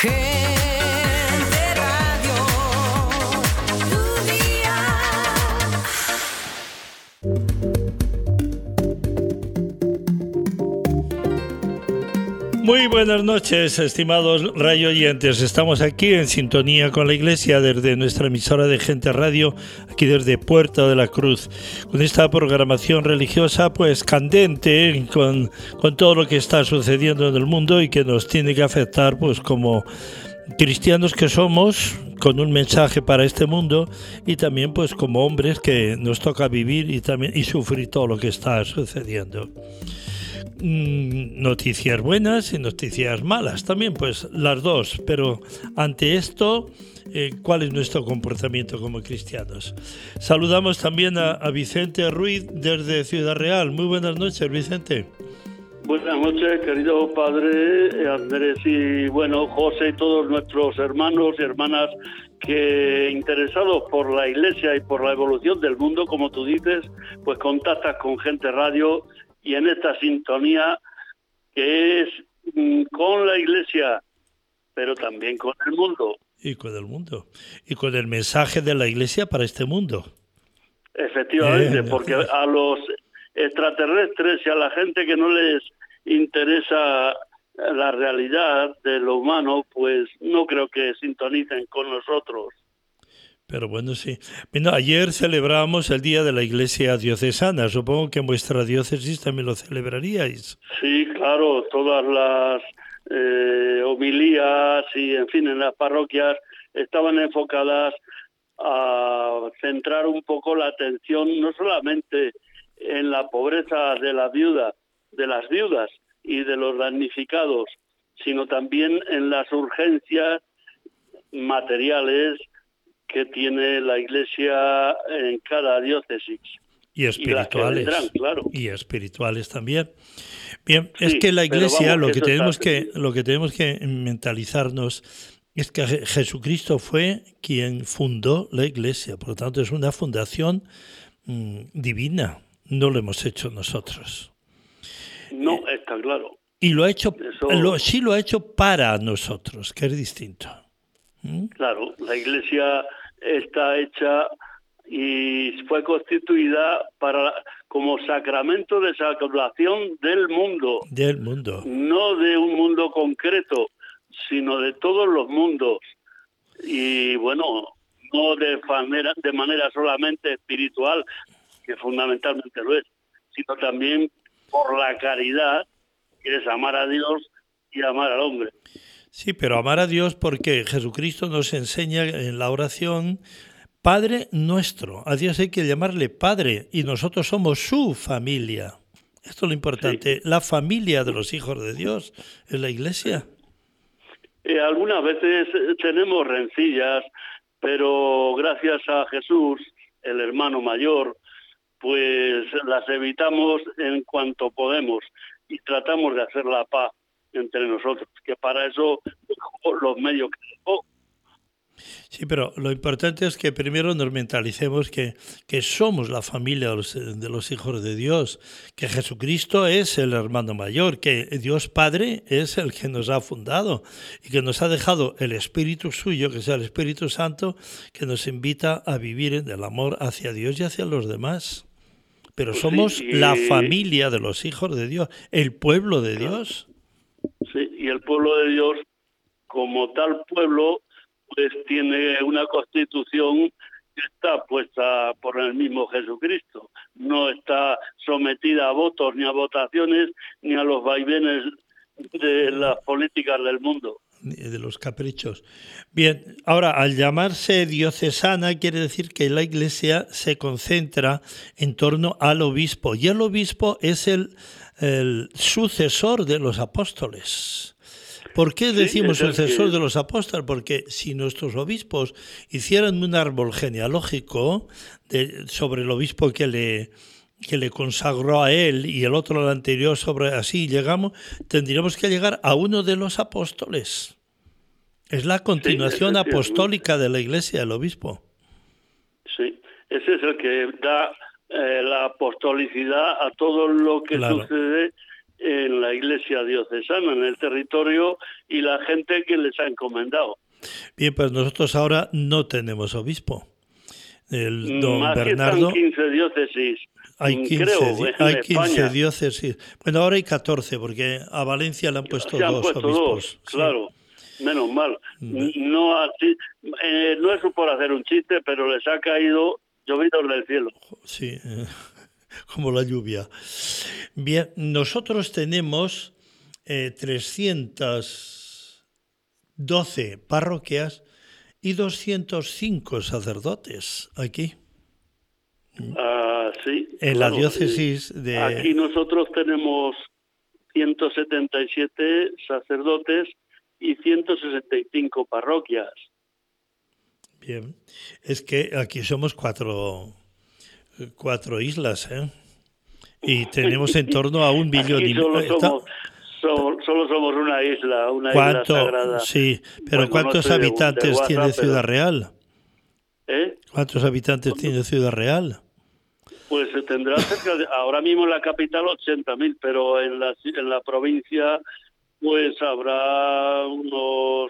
Gente Radio, tu día. Muy buenas noches, estimados radio oyentes. Estamos aquí en sintonía con la Iglesia desde nuestra emisora de Gente Radio, aquí desde Puerta de la Cruz, con esta programación religiosa pues candente, con todo lo que está sucediendo en el mundo y que nos tiene que afectar pues como cristianos que somos, con un mensaje para este mundo, y también pues como hombres que nos toca vivir y sufrir todo lo que está sucediendo. Noticias buenas y noticias malas también, pues las dos, pero ante esto, ¿cuál es nuestro comportamiento como cristianos? Saludamos también a Vicente Ruiz desde Ciudad Real. Muy buenas noches, Vicente. Buenas noches, querido padre Andrés y José y todos nuestros hermanos y hermanas que interesados por la Iglesia y por la evolución del mundo, como tú dices, pues contactas con Gente Radio y en esta sintonía que es con la Iglesia, pero también con el mundo. Y con el mundo. Y con el mensaje de la Iglesia para este mundo. Efectivamente, porque a los extraterrestres y a la gente que no les interesa la realidad de lo humano, pues no creo que sintonicen con nosotros. Pero bueno, sí. Bueno, ayer celebramos el Día de la Iglesia Diocesana. Supongo que en vuestra diócesis también lo celebraríais. Sí, claro, todas las homilías y, en fin, en las parroquias estaban enfocadas a centrar un poco la atención no solamente en la pobreza de las viudas y de los damnificados, sino también en las urgencias materiales que tiene la Iglesia en cada diócesis. Y espirituales. Y las que vendrán, claro. Y espirituales también. Bien, sí, es que la vamos, Iglesia, lo que tenemos que mentalizarnos es que Jesucristo fue quien fundó la Iglesia. Por lo tanto, es una fundación divina. No lo hemos hecho nosotros. No, está claro. Y lo ha hecho, sí lo ha hecho para nosotros, que es distinto. Claro, la Iglesia está hecha y fue constituida como sacramento de salvación del mundo. Del mundo. No de un mundo concreto, sino de todos los mundos. Y no de manera solamente espiritual, que fundamentalmente lo es, sino también por la caridad, que es amar a Dios y amar al hombre. Sí, pero amar a Dios porque Jesucristo nos enseña en la oración, Padre nuestro. A Dios hay que llamarle Padre y nosotros somos su familia. Esto es lo importante, sí. La familia de los hijos de Dios es la Iglesia. Algunas veces tenemos rencillas, pero gracias a Jesús, el hermano mayor, pues las evitamos en cuanto podemos y tratamos de hacer la paz entre nosotros, que para eso dejó los medios que dejó. Sí, pero lo importante es que primero nos mentalicemos que somos la familia de los hijos de Dios, que Jesucristo es el hermano mayor, que Dios Padre es el que nos ha fundado y que nos ha dejado el Espíritu suyo, que sea el Espíritu Santo, que nos invita a vivir en el amor hacia Dios y hacia los demás. Pero pues somos la familia de los hijos de Dios, el pueblo de Dios. Sí, y el pueblo de Dios, como tal pueblo, pues tiene una constitución que está puesta por el mismo Jesucristo. No está sometida a votos, ni a votaciones, ni a los vaivenes de las políticas del mundo. De los caprichos. Bien, ahora, al llamarse diocesana, quiere decir que la Iglesia se concentra en torno al obispo, y el obispo es el sucesor de los apóstoles. ¿Por qué decimos sucesor de los apóstoles? Porque si nuestros obispos hicieran un árbol genealógico sobre el obispo que le consagró a él y el otro al anterior, tendríamos que llegar a uno de los apóstoles. Es la continuación apostólica de la Iglesia, el obispo. Sí, ese es el que da la apostolicidad a todo lo que sucede en la iglesia diocesana, en el territorio y la gente que les ha encomendado. Bien, pues nosotros ahora no tenemos obispo. El don Aquí Bernardo, están 15 diócesis, hay 15, creo, en hay 15 España. diócesis. Bueno, ahora hay 14, porque a Valencia le han puesto Se han dos puesto obispos. dos, Sí. claro. Menos mal. No así, no es por hacer un chiste, pero les ha caído llovidos del cielo. Sí, como la lluvia. Bien, nosotros tenemos 312 parroquias y 205 sacerdotes aquí, Sí, en claro, la diócesis de... aquí nosotros tenemos 177 sacerdotes y 165 parroquias. Bien, es que aquí somos cuatro islas, ¿eh? Y tenemos en torno a 1 billón Aquí y solo medio. solo somos una isla ¿Cuánto? sagrada. Sí, pero Bueno, no ¿cuántos estoy de habitantes WhatsApp, tiene Ciudad pero- Real? ¿Eh? ¿Cuántos habitantes tiene Ciudad Real? Pues tendrá cerca de, ahora mismo en la capital 80.000, pero en la provincia pues habrá unos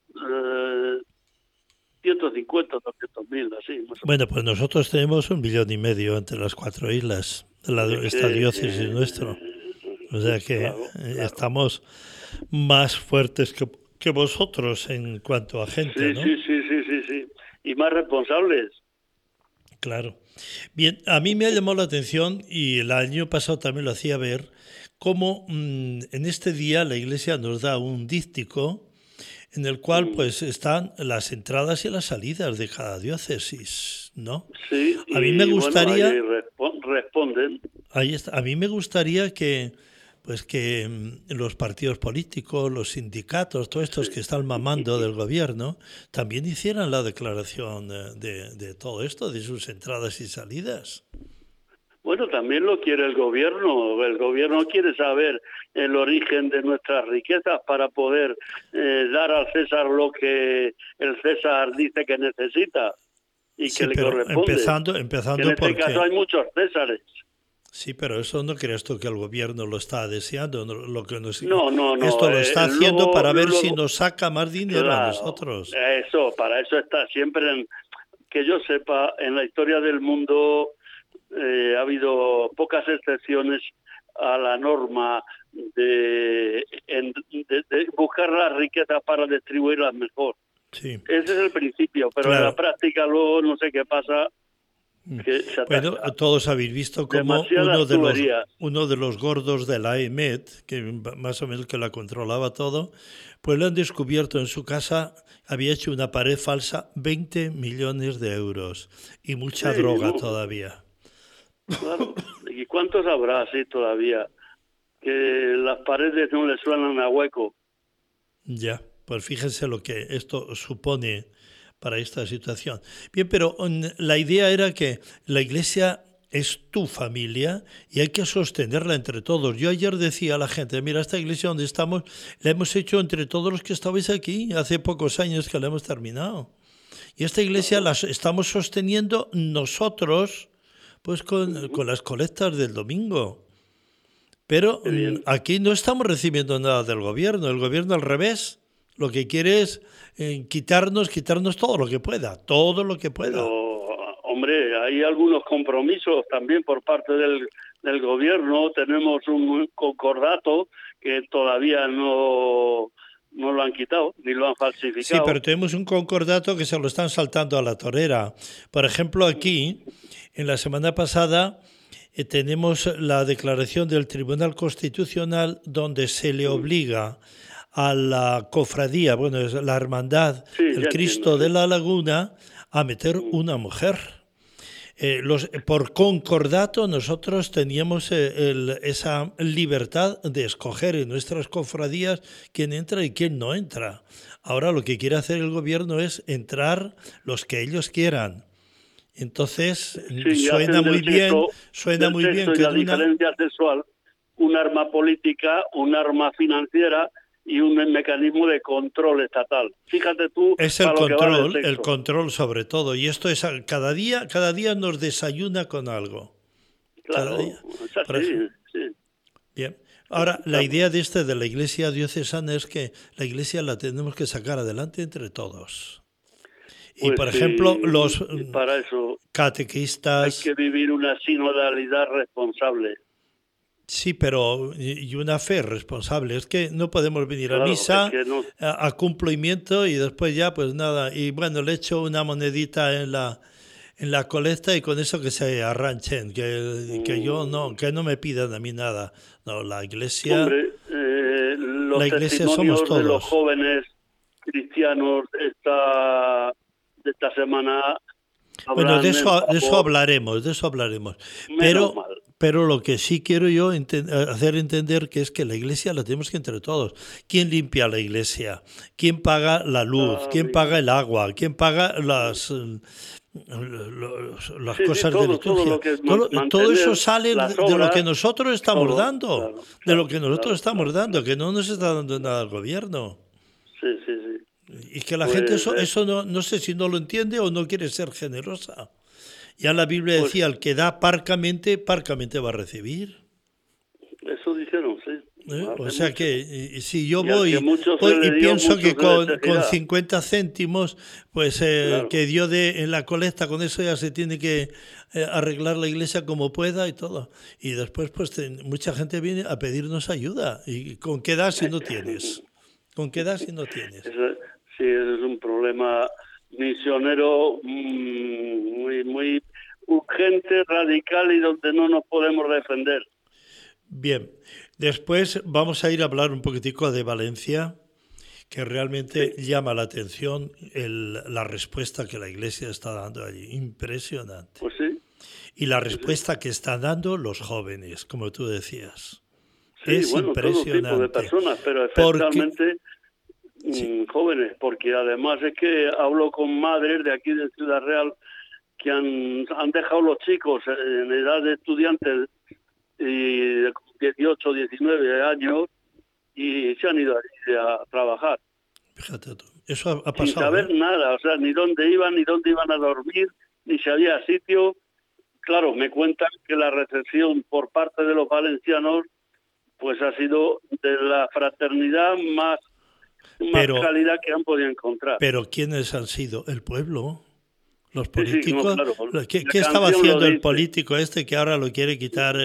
150, 200.000, así. Más o menos. Bueno, pues nosotros tenemos 1,5 millones entre las 4 islas de esta diócesis nuestro. O sea que Claro. estamos más fuertes que vosotros en cuanto a gente, Sí, ¿no? sí. Y más responsables. Claro. Bien, a mí me ha llamado la atención, y el año pasado también lo hacía ver, cómo en este día la Iglesia nos da un díptico en el cual pues están las entradas y las salidas de cada diócesis, ¿no? Sí, A mí me gustaría... Bueno, ahí responden. Ahí está. A mí me gustaría que los partidos políticos, los sindicatos, todos estos que están mamando del gobierno, también hicieran la declaración de todo esto, de sus entradas y salidas. Bueno, también lo quiere el gobierno. El gobierno quiere saber el origen de nuestras riquezas para poder dar al César lo que el César dice que necesita y Sí, que le pero corresponde. empezando Que en este porque... caso hay muchos Césares. Sí, pero eso no crees tú que el gobierno lo está deseando. Lo que nos... No. Esto lo está haciendo luego- para ver luego- si nos saca más dinero a Claro, nosotros. para eso está siempre, que yo sepa, en la historia del mundo ha habido pocas excepciones a la norma de buscar las riquezas para distribuirlas mejor. Sí. Ese es el principio, pero Claro. en la práctica luego no sé qué pasa. Que se Bueno, atasca. todos habéis visto como Demasiadas tuberías. uno de los gordos de la EMET, que más o menos que la controlaba todo, pues le han descubierto en su casa, había hecho una pared falsa, 20 millones de euros y mucha Sí, droga ¿no? todavía. Claro. ¿Y cuántos habrá así todavía? Que las paredes no le suenan a hueco. Ya, pues fíjense lo que esto supone para esta situación. Bien, pero la idea era que la Iglesia es tu familia y hay que sostenerla entre todos. Yo ayer decía a la gente, mira, esta iglesia donde estamos la hemos hecho entre todos los que estabais aquí, hace pocos años que la hemos terminado. Y esta iglesia la estamos sosteniendo nosotros, pues con las colectas del domingo. Pero aquí no estamos recibiendo nada del gobierno. El gobierno al revés, lo que quiere es quitarnos todo lo que pueda, todo lo que pueda. Pero, hombre, hay algunos compromisos también por parte del gobierno. Tenemos un concordato que todavía no lo han quitado, ni lo han falsificado. Sí, pero tenemos un concordato que se lo están saltando a la torera. Por ejemplo, aquí, en la semana pasada, tenemos la declaración del Tribunal Constitucional donde se le obliga a la cofradía, bueno, es la hermandad, Sí, el ya Cristo entiendo, sí. de la Laguna, a meter una mujer. Por concordato nosotros teníamos esa libertad de escoger en nuestras cofradías quién entra y quién no entra. Ahora lo que quiere hacer el gobierno es entrar los que ellos quieran. Entonces Sí, suena hacen muy del bien, sexo- suena del muy bien sexo y que la de una... diferencia sexual un arma política, un arma financiera y un mecanismo de control estatal. Fíjate tú Es el para lo que vale control, sexo. el control sobre todo. Y esto es cada día nos desayuna con algo. Claro, Cada día. es así, Por ejemplo. sí. Bien, Ahora, la idea de la Iglesia diocesana es que la Iglesia la tenemos que sacar adelante entre todos. Y, Pues por sí, ejemplo, los y para eso hay catequistas, que vivir una sinodalidad responsable. sí, pero y una fe responsable. Es que no podemos venir a Claro, misa, es que no, a cumplimiento y después ya, pues nada. Y bueno, le echo una monedita en la colecta y con eso que se arranchen, que yo no, que no me pidan a mí nada. No, hombre, los la Iglesia testimonios somos de los todos. jóvenes cristianos de esta semana Bueno, hablan de en eso favor, hablaremos, de eso hablaremos. menos mal. Pero lo que sí quiero yo hacer entender que es que la iglesia la tenemos que entre todos. ¿Quién limpia la iglesia? ¿Quién paga la luz? ¿Quién Amigo. paga el agua? ¿Quién paga las Sí, cosas de todo liturgia? lo que es Todo mantener eso sale las de lo que obras, nosotros estamos todo, dando, claro, de lo que nosotros claro, estamos claro. dando, que no nos está dando nada el gobierno. Sí, sí, sí. Y que la gente Pues, eso no sé si no lo entiende o no quiere ser generosa. Ya la Biblia Pues- decía, el que da parcamente, parcamente va a recibir. eso dijeron, sí. O Hace sea mucho. que si yo Y al voy, que mucho se voy le y dio, pienso mucho que se le con exigirá. 50 céntimos, pues Claro. que dio en la colecta, con eso ya se tiene que arreglar la iglesia como pueda y todo. Y después pues mucha gente viene a pedirnos ayuda. ¿Y con qué das si no tienes? ¿Con qué das si no tienes? Sí, ese es un problema misionero muy urgente, radical y donde no nos podemos defender. Bien, después vamos a ir a hablar un poquitico de Valencia, que realmente llama la atención la respuesta que la Iglesia está dando allí. Impresionante. Pues sí. Y la respuesta que están dando los jóvenes, como tú decías. Sí, Es bueno, todo tipo de impresionante. personas, pero Porque- especialmente jóvenes, porque además es que hablo con madres de aquí de Ciudad Real que han dejado los chicos en edad de estudiantes y de 18, 19 años y se han ido a trabajar Fíjate tú, eso ha sin pasado. saber nada, o sea, ni dónde iban a dormir, ni si había sitio. Claro, me cuentan que la recepción por parte de los valencianos pues ha sido de la fraternidad más Pero- calidad que han podido encontrar. Pero ¿quiénes han sido? ¿El pueblo? ¿Los Sí, sí, políticos? no, claro. ¿Qué La estaba canción lo haciendo el dice. político este que ahora lo quiere quitar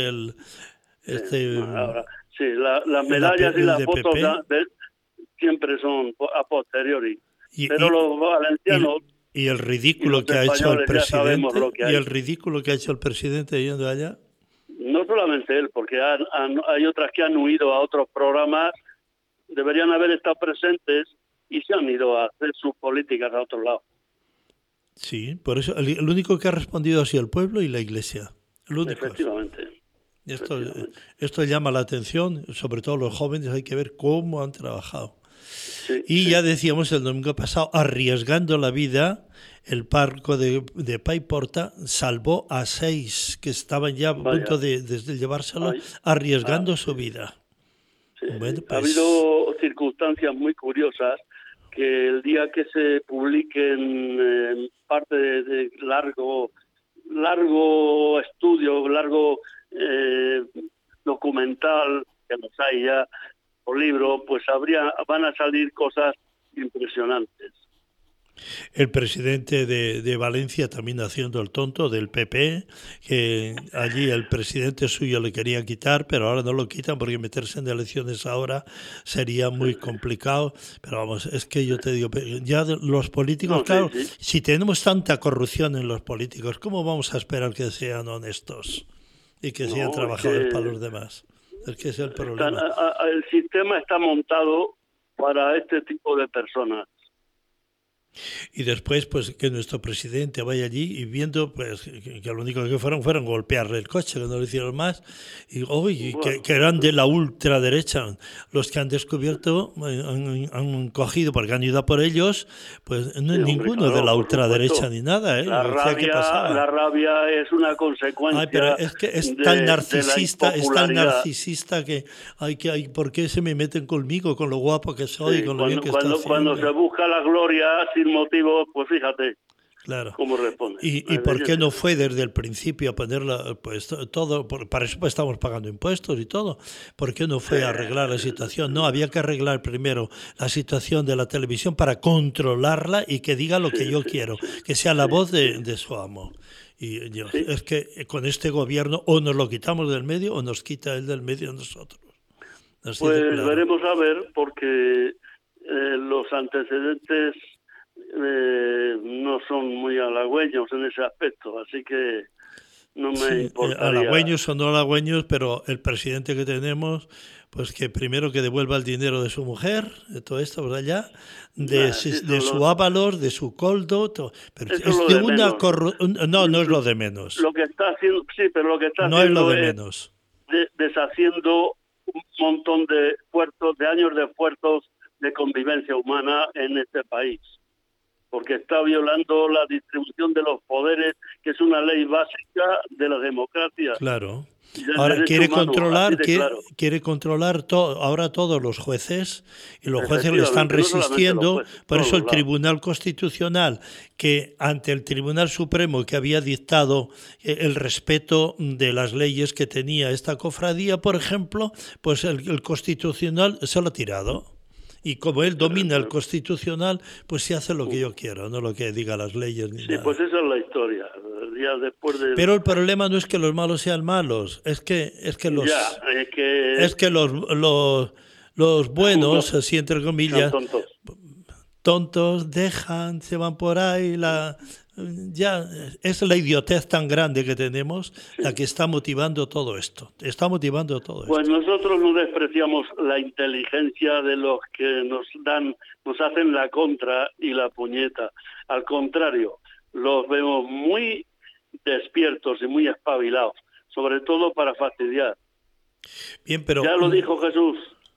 Ahora, sí, las medallas y el las de fotos PP. siempre son a posteriori. Y- Pero y- los valencianos, y el ridículo y los que ha hecho el españoles ya sabemos presidente lo que hay. y el ridículo que ha hecho el presidente yendo allá. no solamente él, porque hay otras que han huido a otros programas, deberían haber estado presentes y se han ido a hacer sus políticas a otro lado. Sí, por eso el único que ha respondido ha sido el pueblo y la iglesia. El único. Efectivamente. Esto llama la atención, sobre todo los jóvenes, hay que ver cómo han trabajado. Sí, Y sí. ya decíamos el domingo pasado, arriesgando la vida, el barco de Paiporta salvó a 6 que estaban ya a Vaya. punto de llevárselo, Ay. arriesgando su vida. Sí, Bueno, sí. pues- Ha habido circunstancias muy curiosas que el día que se publiquen parte de largo estudio, largo documental, que los hay ya, o libro, pues van a salir cosas impresionantes. El presidente de Valencia también haciendo el tonto del PP, que allí el presidente suyo le quería quitar, pero ahora no lo quitan porque meterse en elecciones ahora sería muy complicado. Pero vamos, es que yo te digo, ya los políticos, No, sí, claro, sí. si tenemos tanta corrupción en los políticos, ¿cómo vamos a esperar que sean honestos y que sean No, es trabajadores que para los demás? Es que ese es el problema. El sistema está montado para este tipo de personas. Y después, pues, que nuestro presidente vaya allí y viendo, pues, que lo único que fueron golpearle el coche, que no lo hicieron más, y uy, Bueno. que eran de la ultraderecha. Los que han descubierto, han cogido, porque han ido a por ellos, pues no Sí, es hombre, ninguno claro, de la por ultraderecha supuesto. ni nada, ¿eh? La O sea, ¿qué pasaba? rabia es una consecuencia. Ay, pero es que es de- tan de la narcisista, impopularidad. que ¿por qué se me meten conmigo, con lo guapo que soy, Sí, con lo bien que cuando está se haciendo? busca la gloria sin motivo, pues fíjate. Claro. ¿Cómo responde? ¿Y por qué no fue desde el principio a ponerla, pues todo, para eso pues, estamos pagando impuestos y todo? ¿Por qué no fue a arreglar la situación? No, había que arreglar primero la situación de la televisión para controlarla y que diga lo que yo quiero, que sea la voz de su amo. Y es que con este gobierno o nos lo quitamos del medio o nos quita él del medio a nosotros. Así Pues de claro. veremos a ver, porque los antecedentes no son muy halagüeños en ese aspecto, así que no me Sí, importaría. halagüeños o no halagüeños, pero el presidente que tenemos, pues que primero que devuelva el dinero de su mujer, de todo esto, ¿verdad? Ya, de su Ávalos, de su Coldo, pero Eso es es lo de de una menos. no es lo de menos. Lo que está haciendo, sí, pero lo que está No es lo haciendo de es menos. deshaciendo un montón de esfuerzos, de años de esfuerzos de convivencia humana en este país, porque está violando la distribución de los poderes, que es una ley básica de la democracia. Claro. Y del Ahora derecho quiere humano, controlar, así de claro. quiere controlar ahora todos los jueces, y los jueces le están Efectivamente, no solamente los resistiendo. jueces, Por todos eso el los lados. Tribunal Constitucional, que ante el Tribunal Supremo que había dictado el respeto de las leyes que tenía esta cofradía, por ejemplo, pues el Constitucional se lo ha tirado. Y como él domina el Constitucional, pues se hace lo que yo quiero, no lo que diga las leyes ni Sí, nada. pues esa es la historia. Ya después de... Pero el problema no es que los malos sean malos, es que los Ya, es que los buenos, así entre son comillas, tontos. tontos, dejan, se van por ahí, ya es la idiotez tan grande que tenemos la que está motivando todo esto. Está motivando todo Pues esto. nosotros no despreciamos la inteligencia de los que nos hacen la contra y la puñeta. Al contrario, los vemos muy despiertos y muy espabilados, sobre todo para fastidiar. Bien, pero Ya lo dijo Jesús.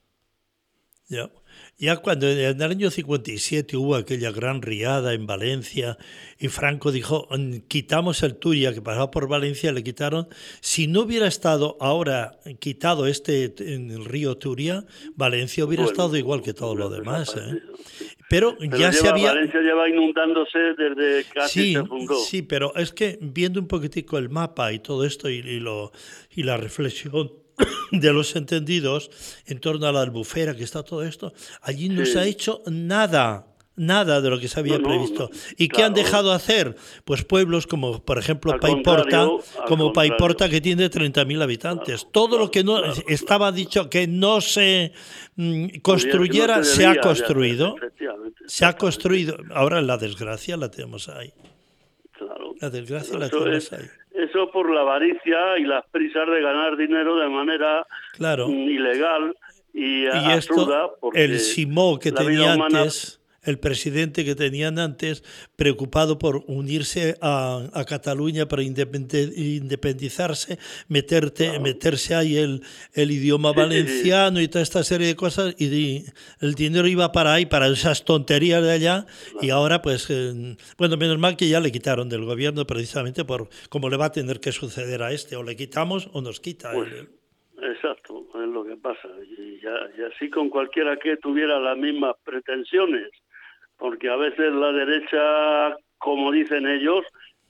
Ya cuando en el año 57 hubo aquella gran riada en Valencia y Franco dijo, quitamos el Turia, que pasaba por Valencia, le quitaron. Si no hubiera estado ahora quitado en el río Turia, Valencia hubiera estado igual que todo lo demás. Pero ya Valencia lleva inundándose desde casi se fundó. Sí, pero es que viendo un poquitico el mapa y todo esto y la reflexión de los entendidos en torno a la albufera que está todo esto, allí no se ha hecho nada de lo que se había previsto. ¿Y qué han dejado hacer? Pues pueblos como, por ejemplo, Paiporta, que tiene 30.000 habitantes. Todo lo que no estaba dicho que no se construyera, se ha construido. Se ha construido. Ahora la desgracia la tenemos ahí. Claro. La desgracia la tenemos ahí. Eso por la avaricia y las prisas de ganar dinero de manera ilegal y absurda. Esto, el Simó que tenía antes, el presidente que tenían antes, preocupado por unirse a Cataluña para independizarse, meterse ahí el idioma valenciano y toda esta serie de cosas, y el dinero iba para ahí, para esas tonterías de allá, y ahora pues, bueno, menos mal que ya le quitaron del gobierno precisamente por cómo le va a tener que suceder a este, o le quitamos o nos quita. Exacto, es lo que pasa, y así con cualquiera que tuviera las mismas pretensiones, porque a veces la derecha, como dicen ellos,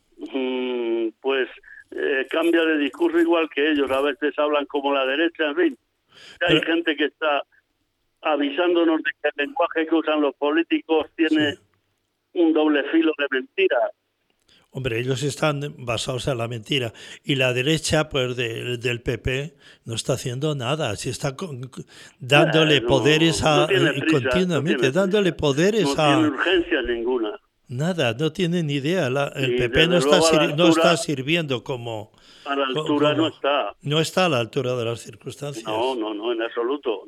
pues cambia de discurso igual que ellos, a veces hablan como la derecha, en fin. Hay gente que está avisándonos de que el lenguaje que usan los políticos tiene un doble filo de mentira. Hombre, ellos están basados en la mentira. Y la derecha, pues del PP, no está haciendo nada. Si está dándole poderes continuamente, dándole poderes no tiene urgencia ninguna. Nada, no tiene ni idea. El PP no está sirviendo como... A la altura no está. No está a la altura de las circunstancias. No, en absoluto.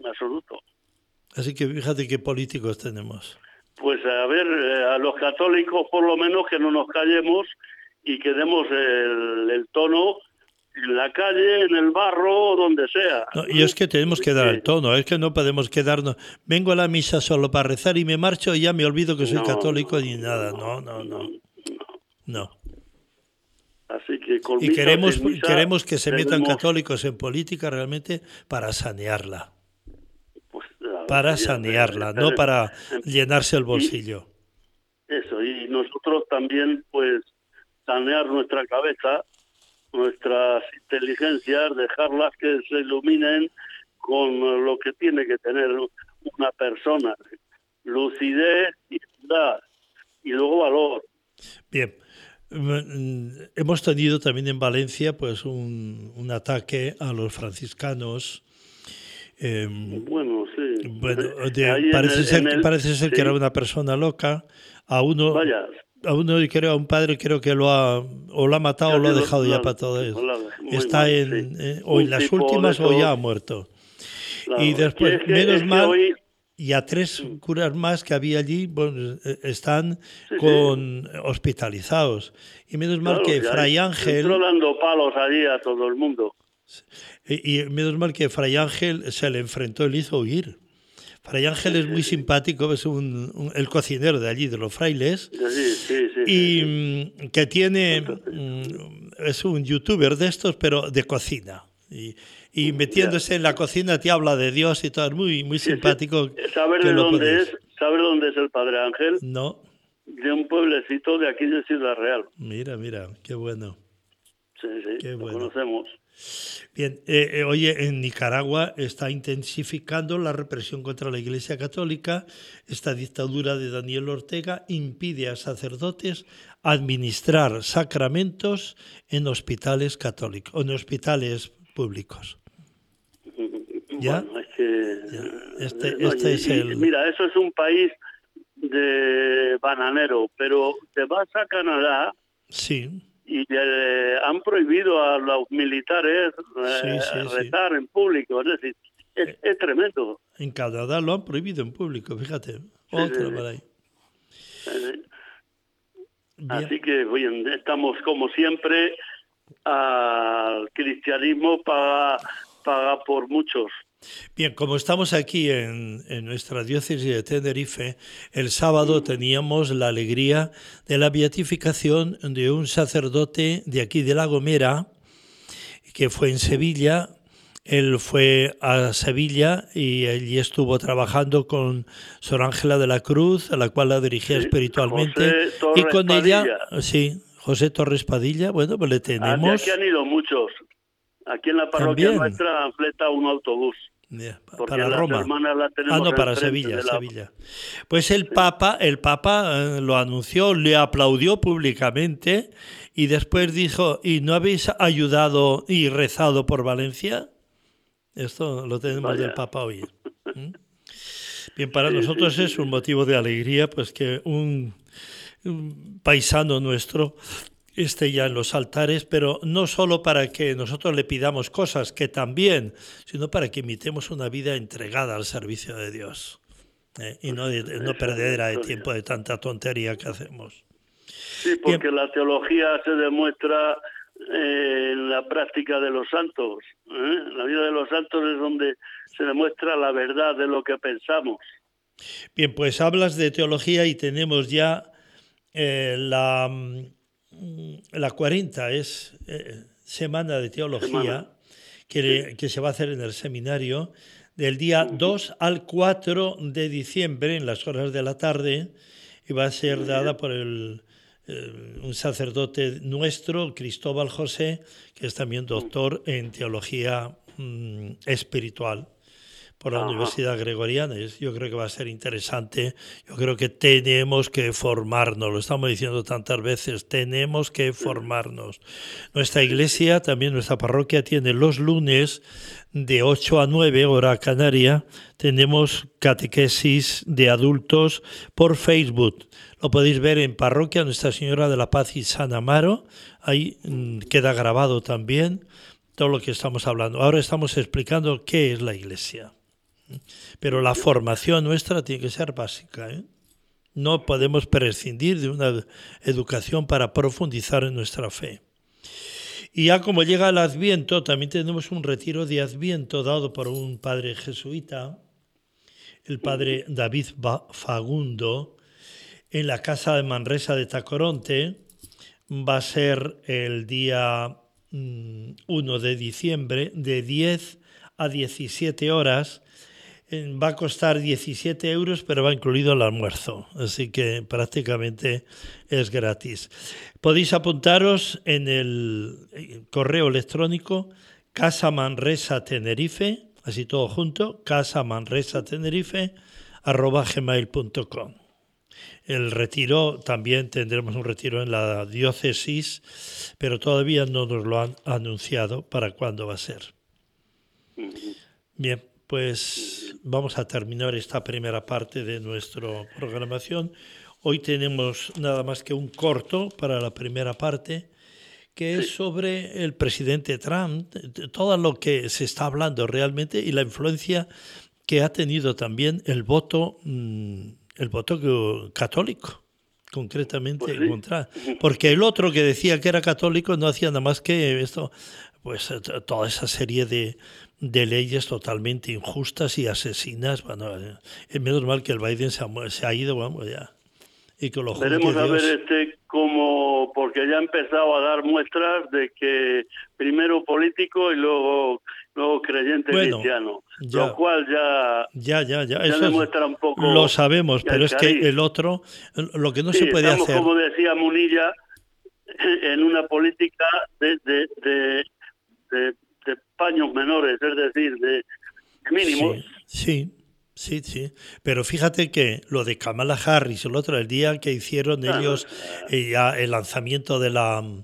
Así que fíjate qué políticos tenemos. Pues a ver, a los católicos por lo menos que no nos callemos y que demos el tono en la calle, en el barro, donde sea. No, y es que tenemos que dar el tono, es que no podemos quedarnos. Vengo a la misa solo para rezar y me marcho y ya me olvido que soy católico ni nada. No. Así que y queremos que se metan católicos en política realmente para sanearla. Para sanearla, no para llenarse el bolsillo. Eso, y y nosotros también, pues, sanear nuestra cabeza, nuestras inteligencias, dejarlas que se iluminen con lo que tiene que tener una persona: lucidez, igualdad y luego valor. Bien. Hemos tenido también en Valencia pues un ataque a los franciscanos. Bueno, sí. Bueno, Ahí parece ser sí, que era una persona loca. A uno, vaya, a uno creo, a un padre creo que lo ha matado o lo ha casi dejado ya para todo eso. muy Está mal, o en un las tipo de últimas o ya ha esos, muerto. Y claro. después, Es menos que mal, hoy, y a 3 curas más que había allí, bueno, están sí, hospitalizados. Y menos mal claro, que ya Fray entró Ángel, dando palos allí a todo el mundo. y menos mal que Fray Ángel se le enfrentó y le hizo huir. Fray Ángel es muy simpático, es el cocinero de allí, de los frailes, y que tiene, es un youtuber de estos, pero de cocina. Y metiéndose en la cocina te habla de Dios y todo, es muy simpático. ¿Sabe Que de lo dónde podéis. es? ¿Sabe dónde es el Padre Ángel? No, De un pueblecito de aquí de Ciudad Real. mira, qué bueno, Sí, qué lo bueno. conocemos. Bien, oye, en Nicaragua está intensificando la represión contra la Iglesia Católica. Esta dictadura de Daniel Ortega impide a sacerdotes administrar sacramentos en hospitales católicos o en hospitales públicos. ¿Ya? Bueno, es que... Ya. Este es el... Mira, eso es un país de bananero, pero te vas a Canadá Sí. y han prohibido a los militares Sí. rezar en público. Es decir, es tremendo. En Canadá lo han prohibido en público, fíjate. Otra por ahí. Bien. Así que bien, estamos como siempre, al cristianismo paga por muchos. Bien, como estamos aquí en nuestra diócesis de Tenerife, el sábado teníamos la alegría de la beatificación de un sacerdote de aquí de La Gomera, que fue en Sevilla. Él fue a Sevilla y allí estuvo trabajando con Sor Ángela de la Cruz, a la cual la dirigía espiritualmente. José Y con Torres ella, sí, José Torres Padilla, bueno, pues le tenemos... Aquí han ido muchos. Aquí en la parroquia También. nuestra han fletado un autobús. Porque Para las Roma. hermanas las tenemos No, para enfrente Sevilla, de la... Sevilla. Pues el Papa lo anunció, le aplaudió públicamente y después dijo, ¿y no habéis ayudado y rezado por Valencia? Esto lo tenemos Vaya. del Papa hoy. Bien, para nosotros es un motivo de alegría, pues que un paisano nuestro esté ya en los altares, pero no solo para que nosotros le pidamos cosas, que también, sino para que imitemos una vida entregada al servicio de Dios, y no perdedera de tiempo de tanta tontería que hacemos. Sí, porque la teología se demuestra en la práctica de los santos. La vida de los santos es donde se demuestra la verdad de lo que pensamos. Bien, pues hablas de teología y tenemos ya la 40 es Semana de Teología que se va a hacer en el seminario del día 2 al 4 de diciembre en las horas de la tarde, y va a ser dada por un sacerdote nuestro, Cristóbal José, que es también doctor en teología espiritual por la Universidad Gregoriana. Yo creo que va a ser interesante. Yo creo que tenemos que formarnos, lo estamos diciendo tantas veces, tenemos que formarnos. Nuestra iglesia, también nuestra parroquia, tiene los lunes de 8 a 9, hora canaria, tenemos catequesis de adultos por Facebook. Lo podéis ver en Parroquia Nuestra Señora de la Paz y San Amaro, ahí queda grabado también todo lo que estamos hablando. Ahora estamos explicando qué es la iglesia. Pero la formación nuestra tiene que ser básica, ¿eh? No podemos prescindir de una educación para profundizar en nuestra fe. Y ya como llega el Adviento, también tenemos un retiro de Adviento dado por un padre jesuita, el padre David Fagundo, en la casa de Manresa de Tacoronte. Va a ser el día 1 de diciembre, de 10 a 17 horas, Va a costar 17 euros, pero va incluido el almuerzo, así que prácticamente es gratis. Podéis apuntaros en el correo electrónico casamanresatenerife, así todo junto, casamanresatenerife@gmail.com. El retiro, también tendremos un retiro en la diócesis, pero todavía no nos lo han anunciado para cuándo va a ser. Bien, pues vamos a terminar esta primera parte de nuestra programación. Hoy tenemos nada más que un corto para la primera parte, que es sobre el presidente Trump, todo lo que se está hablando realmente y la influencia que ha tenido también el voto católico, concretamente Pues sí. contra, porque el otro que decía que era católico no hacía nada más que esto, pues toda esa serie de leyes totalmente injustas y asesinas. Bueno, es menos mal que el Biden se ha ido, vamos ya. Y que lo juzgue Veremos a Dios. ver cómo, porque ya ha empezado a dar muestras de que primero político y luego creyente cristiano, ya. lo cual Ya. ya Eso demuestra un poco. lo sabemos, el pero es que cariz. el otro, lo que no Sí, se puede estamos, hacer. como decía Munilla, en una política de paños menores, es decir, de mínimos. Sí. Pero fíjate que lo de Kamala Harris, el día que hicieron ellos ya el lanzamiento de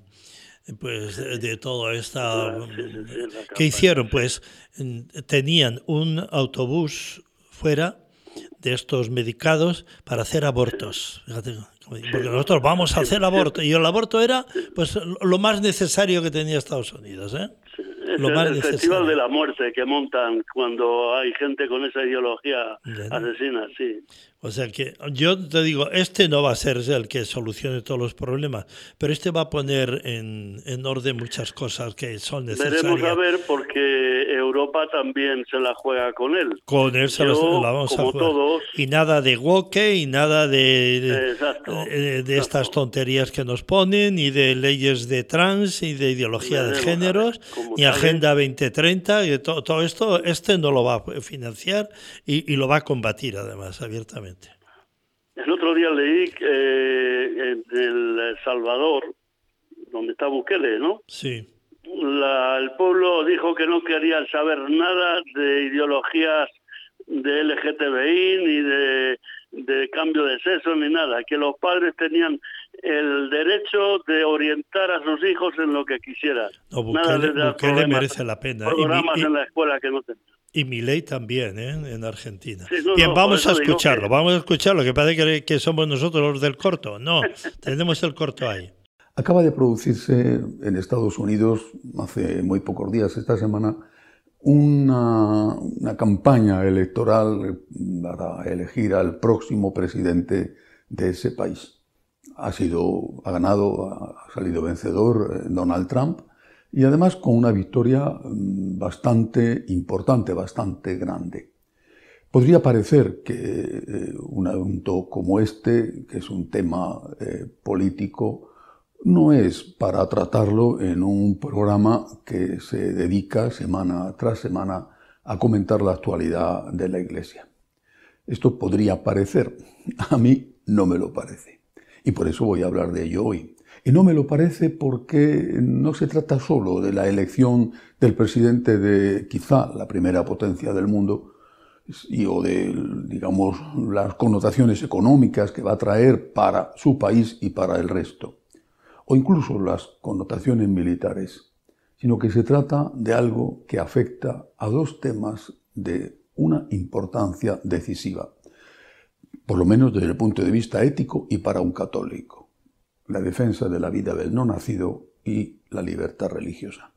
de todo esta ¿qué hicieron? Pues tenían un autobús fuera de estos medicados para hacer abortos. Fíjate, porque nosotros vamos a hacer aborto y el aborto era pues lo más necesario que tenía Estados Unidos, ¿eh? Lo más el necesario. Festival de la Muerte que montan cuando hay gente con esa ideología asesina, sí. O sea que yo te digo, no va a ser el que solucione todos los problemas, pero va a poner en orden muchas cosas que son necesarias. Veremos a ver, porque Europa también se la juega con él. Con él la vamos a jugar. Todos. Y nada de woke y nada de Exacto. estas tonterías que nos ponen, y de leyes de trans, y de ideología de géneros, ni Agenda 2030, y todo esto, no lo va a financiar y lo va a combatir además abiertamente. El otro día leí en El Salvador, donde está Bukele, ¿no? Sí. El pueblo dijo que no querían saber nada de ideologías de LGTBI, ni de cambio de sexo, ni nada, que los padres tenían el derecho de orientar a sus hijos en lo que quisieran. No, Bukele merece la pena. Programas en la escuela que no tenían. Y Milei también, en Argentina. Sí, bien, vamos a escucharlo, que parece que somos nosotros los del corto. No, tenemos el corto ahí. Acaba de producirse en Estados Unidos, hace muy pocos días, esta semana, una campaña electoral para elegir al próximo presidente de ese país. Ha salido vencedor Donald Trump, y además con una victoria bastante importante, bastante grande. Podría parecer que un asunto como este, que es un tema político, no es para tratarlo en un programa que se dedica semana tras semana a comentar la actualidad de la Iglesia. Esto podría parecer, a mí no me lo parece, y por eso voy a hablar de ello hoy. Y no me lo parece porque no se trata solo de la elección del presidente de quizá la primera potencia del mundo, o de, digamos, las connotaciones económicas que va a traer para su país y para el resto, o incluso las connotaciones militares, sino que se trata de algo que afecta a dos temas de una importancia decisiva, por lo menos desde el punto de vista ético y para un católico: la defensa de la vida del no nacido y la libertad religiosa.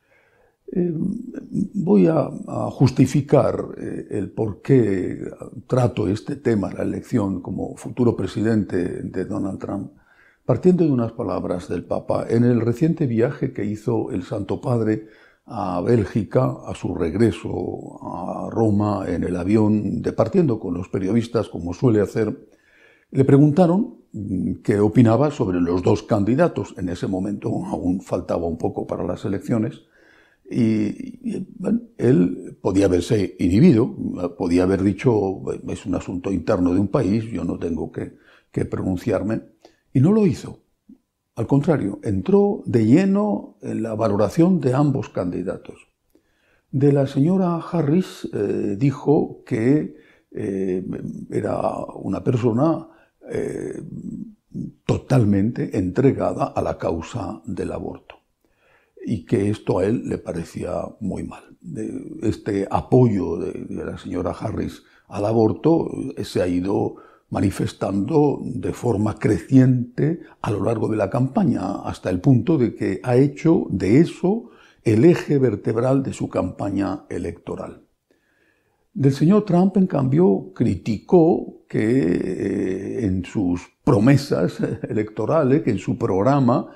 Voy a justificar el por qué trato este tema, la elección como futuro presidente de Donald Trump, partiendo de unas palabras del Papa en el reciente viaje que hizo el Santo Padre a Bélgica, a su regreso a Roma en el avión, departiendo con los periodistas como suele hacer. Le preguntaron qué opinaba sobre los dos candidatos. En ese momento aún faltaba un poco para las elecciones, Bueno, él podía haberse inhibido, podía haber dicho, es un asunto interno de un país, yo no tengo que pronunciarme, y no lo hizo. Al contrario, entró de lleno en la valoración de ambos candidatos. De la señora Harris dijo que era una persona totalmente entregada a la causa del aborto y que esto a él le parecía muy mal. Este apoyo de la señora Harris al aborto se ha ido manifestando de forma creciente a lo largo de la campaña, hasta el punto de que ha hecho de eso el eje vertebral de su campaña electoral. Del señor Trump, en cambio, criticó que en sus promesas electorales, que en su programa,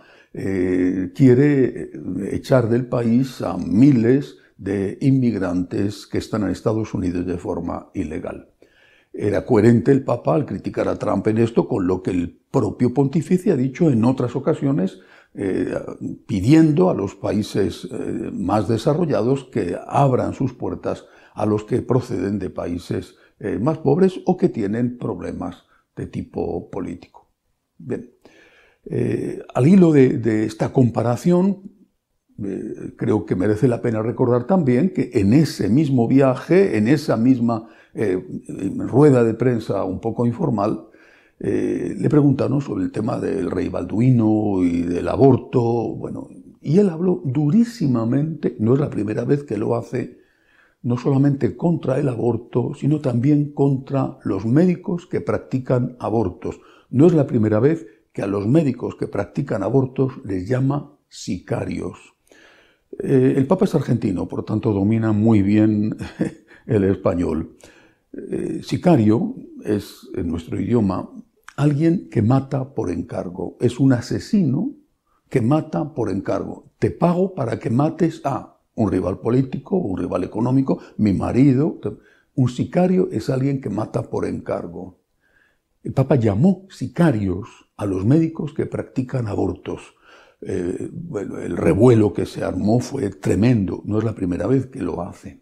quiere echar del país a miles de inmigrantes que están en Estados Unidos de forma ilegal. Era coherente el Papa al criticar a Trump en esto con lo que el propio pontífice ha dicho en otras ocasiones, pidiendo a los países más desarrollados que abran sus puertas a los que proceden de países más pobres o que tienen problemas de tipo político. Bien, al hilo de esta comparación, creo que merece la pena recordar también que en ese mismo viaje, en esa misma rueda de prensa un poco informal, le preguntaron sobre el tema del rey Balduino y del aborto, bueno, y él habló durísimamente, no es la primera vez que lo hace, no solamente contra el aborto, sino también contra los médicos que practican abortos. No es la primera vez que a los médicos que practican abortos les llama sicarios. El Papa es argentino, por tanto domina muy bien el español. Sicario es, en nuestro idioma, alguien que mata por encargo. Es un asesino que mata por encargo. Te pago para que mates a un rival político, un rival económico, mi marido. Un sicario es alguien que mata por encargo. El Papa llamó sicarios a los médicos que practican abortos. Bueno, el revuelo que se armó fue tremendo. No es la primera vez que lo hace.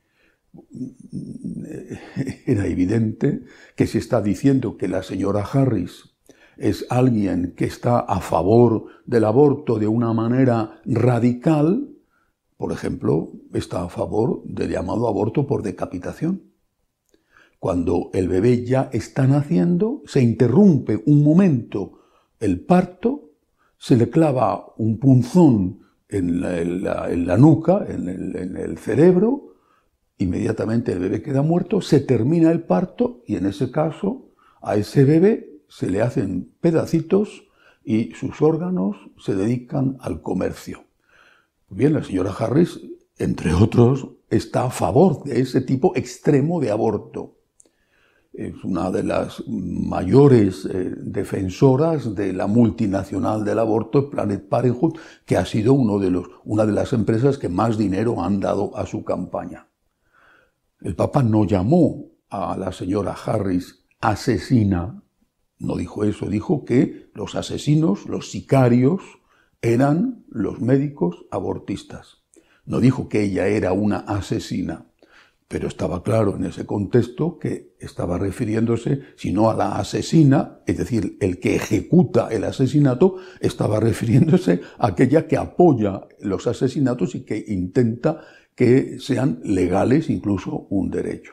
Era evidente que se está diciendo que la señora Harris es alguien que está a favor del aborto de una manera radical. Por ejemplo, está a favor del llamado aborto por decapitación. Cuando el bebé ya está naciendo, se interrumpe un momento el parto, se le clava un punzón en la nuca, en el cerebro, inmediatamente el bebé queda muerto, se termina el parto y en ese caso a ese bebé se le hacen pedacitos y sus órganos se dedican al comercio. Bien, la señora Harris, entre otros, está a favor de ese tipo extremo de aborto. Es una de las mayores defensoras de la multinacional del aborto, Planned Parenthood, que ha sido una de las empresas que más dinero han dado a su campaña. El Papa no llamó a la señora Harris asesina, no dijo eso, dijo que los asesinos, los sicarios, eran los médicos abortistas. No dijo que ella era una asesina, pero estaba claro en ese contexto que estaba refiriéndose, si no a la asesina, es decir, el que ejecuta el asesinato, estaba refiriéndose a aquella que apoya los asesinatos y que intenta que sean legales, incluso un derecho.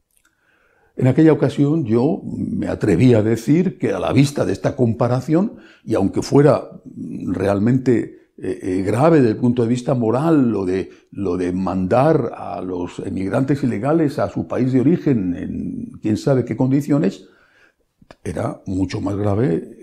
En aquella ocasión yo me atreví a decir que a la vista de esta comparación, y aunque fuera realmente grave desde el punto de vista moral lo de mandar a los emigrantes ilegales a su país de origen en quién sabe qué condiciones, era mucho más grave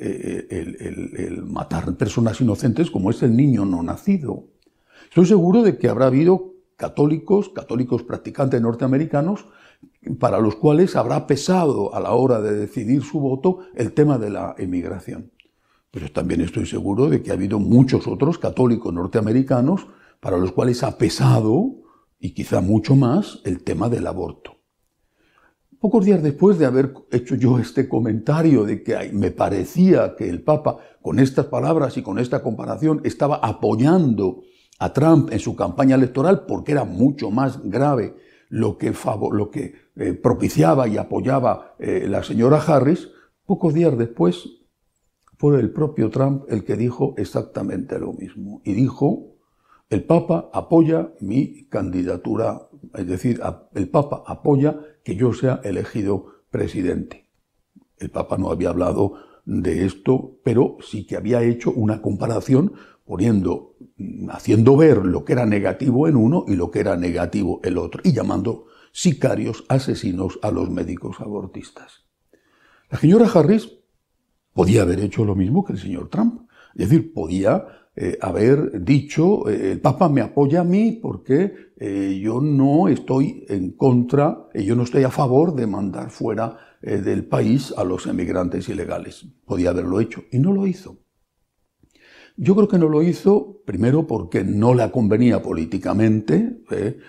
el matar personas inocentes como es el niño no nacido. Estoy seguro de que habrá habido católicos practicantes norteamericanos, para los cuales habrá pesado a la hora de decidir su voto el tema de la emigración. Pero también estoy seguro de que ha habido muchos otros católicos norteamericanos para los cuales ha pesado, y quizá mucho más, el tema del aborto. Pocos días después de haber hecho yo este comentario de que me parecía que el Papa, con estas palabras y con esta comparación, estaba apoyando a Trump en su campaña electoral, porque era mucho más grave lo que propiciaba y apoyaba la señora Harris, pocos días después fue el propio Trump el que dijo exactamente lo mismo. Y dijo, el Papa apoya mi candidatura, es decir, el Papa apoya que yo sea elegido presidente. El Papa no había hablado de esto, pero sí que había hecho una comparación haciendo ver lo que era negativo en uno y lo que era negativo el otro, y llamando sicarios, asesinos a los médicos abortistas. La señora Harris podía haber hecho lo mismo que el señor Trump, es decir, podía haber dicho, el Papa me apoya a mí porque yo no estoy en contra, yo no estoy a favor de mandar fuera del país a los emigrantes ilegales. Podía haberlo hecho y no lo hizo. Yo creo que no lo hizo, primero porque no le convenía políticamente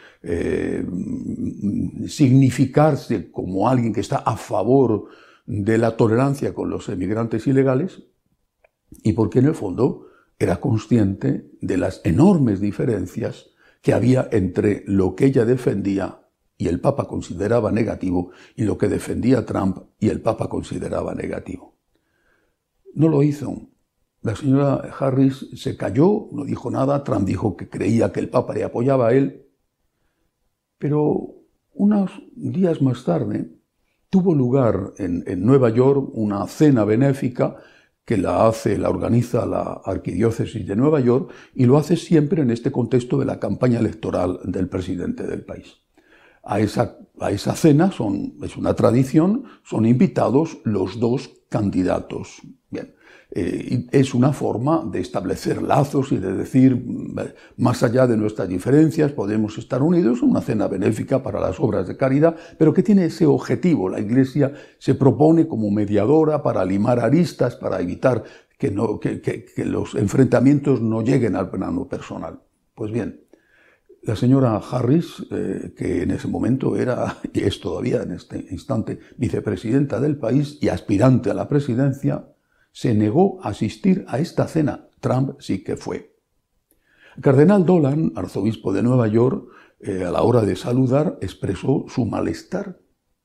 significarse como alguien que está a favor de la tolerancia con los emigrantes ilegales, y porque en el fondo era consciente de las enormes diferencias que había entre lo que ella defendía y el Papa consideraba negativo y lo que defendía Trump y el Papa consideraba negativo. No lo hizo. La señora Harris se calló, no dijo nada. Trump dijo que creía que el Papa le apoyaba a él. Pero unos días más tarde tuvo lugar en Nueva York una cena benéfica que la organiza la Arquidiócesis de Nueva York, y lo hace siempre en este contexto de la campaña electoral del presidente del país. A esa cena, es una tradición, son invitados los dos candidatos. Bien, es una forma de establecer lazos y de decir, más allá de nuestras diferencias, podemos estar unidos, una cena benéfica para las obras de caridad, pero que tiene ese objetivo. La Iglesia se propone como mediadora para limar aristas, para evitar que los enfrentamientos no lleguen al plano personal. Pues bien, la señora Harris, que en ese momento era, y es todavía en este instante, vicepresidenta del país y aspirante a la presidencia, se negó a asistir a esta cena. Trump sí que fue. El cardenal Dolan, arzobispo de Nueva York, a la hora de saludar, expresó su malestar.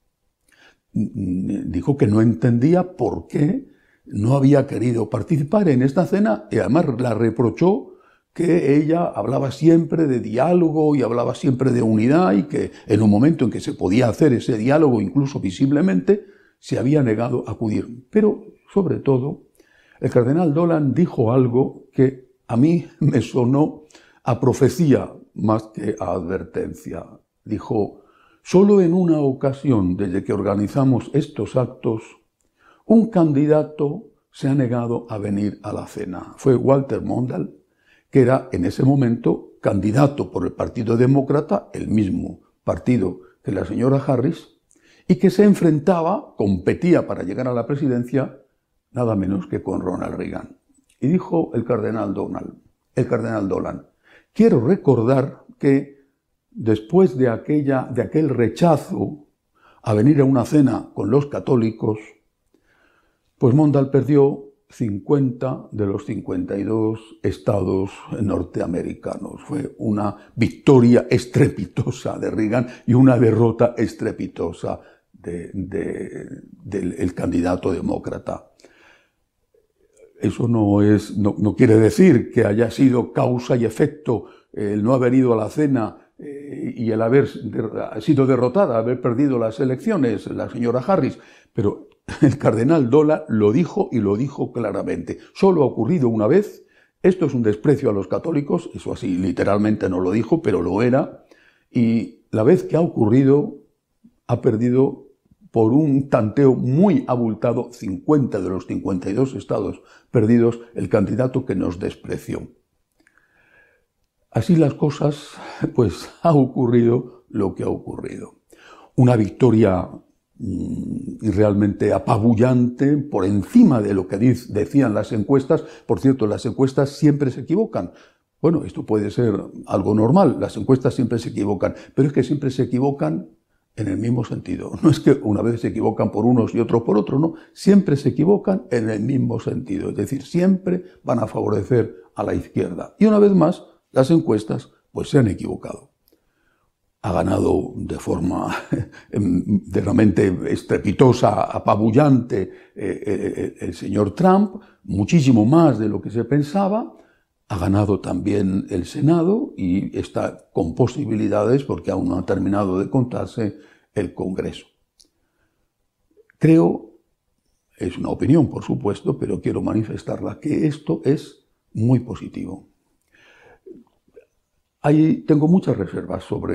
Dijo que no entendía por qué no había querido participar en esta cena, y además la reprochó que ella hablaba siempre de diálogo y hablaba siempre de unidad, y que en un momento en que se podía hacer ese diálogo, incluso visiblemente, se había negado a acudir. Pero, sobre todo, el cardenal Dolan dijo algo que a mí me sonó a profecía más que a advertencia. Dijo, solo en una ocasión desde que organizamos estos actos, un candidato se ha negado a venir a la cena. Fue Walter Mondale, que era en ese momento candidato por el Partido Demócrata, el mismo partido que la señora Harris, y que se competía para llegar a la presidencia nada menos que con Ronald Reagan. Y dijo el cardenal Dolan, quiero recordar que después de aquel rechazo a venir a una cena con los católicos, pues Mondale perdió 50 de los 52 estados norteamericanos. Fue una victoria estrepitosa de Reagan y una derrota estrepitosa del candidato demócrata. Eso no quiere decir que haya sido causa y efecto el no haber ido a la cena y el haber sido derrotada, haber perdido las elecciones, la señora Harris, pero el cardenal Dolan lo dijo, y lo dijo claramente. Solo ha ocurrido una vez. Esto es un desprecio a los católicos, eso así literalmente no lo dijo, pero lo era, y la vez que ha ocurrido ha perdido por un tanteo muy abultado 50 de los 52 estados perdidos el candidato que nos despreció. Así las cosas, pues ha ocurrido lo que ha ocurrido. Una victoria realmente apabullante, por encima de lo que decían las encuestas. Por cierto, las encuestas siempre se equivocan. Bueno, esto puede ser algo normal, las encuestas siempre se equivocan, pero es que siempre se equivocan en el mismo sentido. No es que una vez se equivocan por unos y otros por otros, no, siempre se equivocan en el mismo sentido, es decir, siempre van a favorecer a la izquierda. Y una vez más, las encuestas pues se han equivocado. Ha ganado de forma realmente estrepitosa, apabullante el señor Trump, muchísimo más de lo que se pensaba. Ha ganado también el Senado y está con posibilidades, porque aún no ha terminado de contarse, el Congreso. Creo, es una opinión por supuesto, pero quiero manifestarla, que esto es muy positivo. Tengo muchas reservas sobre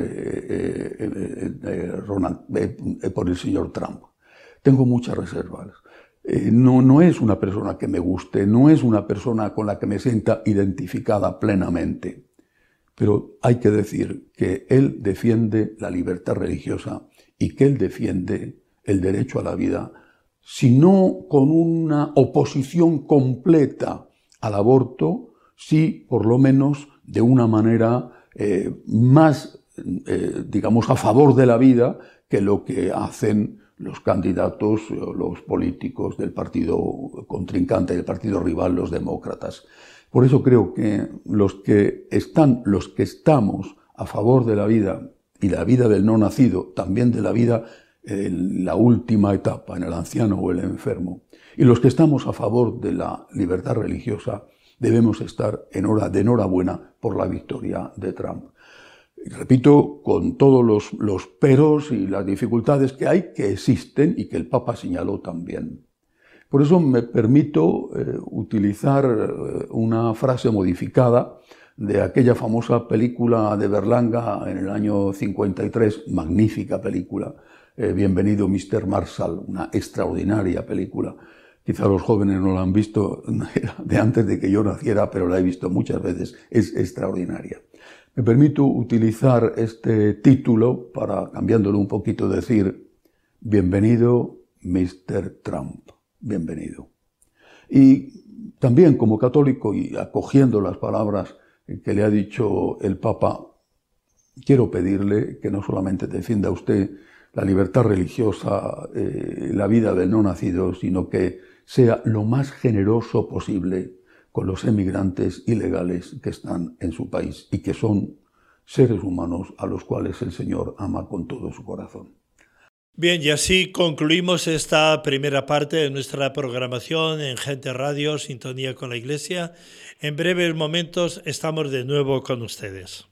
por el señor Trump. Tengo muchas reservas. No es una persona que me guste, no es una persona con la que me sienta identificada plenamente. Pero hay que decir que él defiende la libertad religiosa y que él defiende el derecho a la vida, si no con una oposición completa al aborto, sí por lo menos de una manera más, digamos, a favor de la vida que lo que hacen los candidatos, los políticos del partido contrincante, del partido rival, los demócratas. Por eso creo que los que estamos a favor de la vida y la vida del no nacido, también de la vida en la última etapa, en el anciano o el enfermo, y los que estamos a favor de la libertad religiosa, debemos estar de enhorabuena por la victoria de Trump. Y repito, con todos los peros y las dificultades que hay, que existen y que el Papa señaló también. Por eso me permito utilizar una frase modificada de aquella famosa película de Berlanga en el año 53, magnífica película, Bienvenido Mr. Marshall, una extraordinaria película. Quizá los jóvenes no la han visto de antes de que yo naciera, pero la he visto muchas veces, es extraordinaria. Me permito utilizar este título para, cambiándolo un poquito, decir, bienvenido Mr. Trump, bienvenido. Y también como católico y acogiendo las palabras que le ha dicho el Papa, quiero pedirle que no solamente defienda usted la libertad religiosa, la vida del no nacido, sino que sea lo más generoso posible con los emigrantes ilegales que están en su país y que son seres humanos a los cuales el Señor ama con todo su corazón. Bien, y así concluimos esta primera parte de nuestra programación en Gente Radio, Sintonía con la Iglesia. En breves momentos estamos de nuevo con ustedes.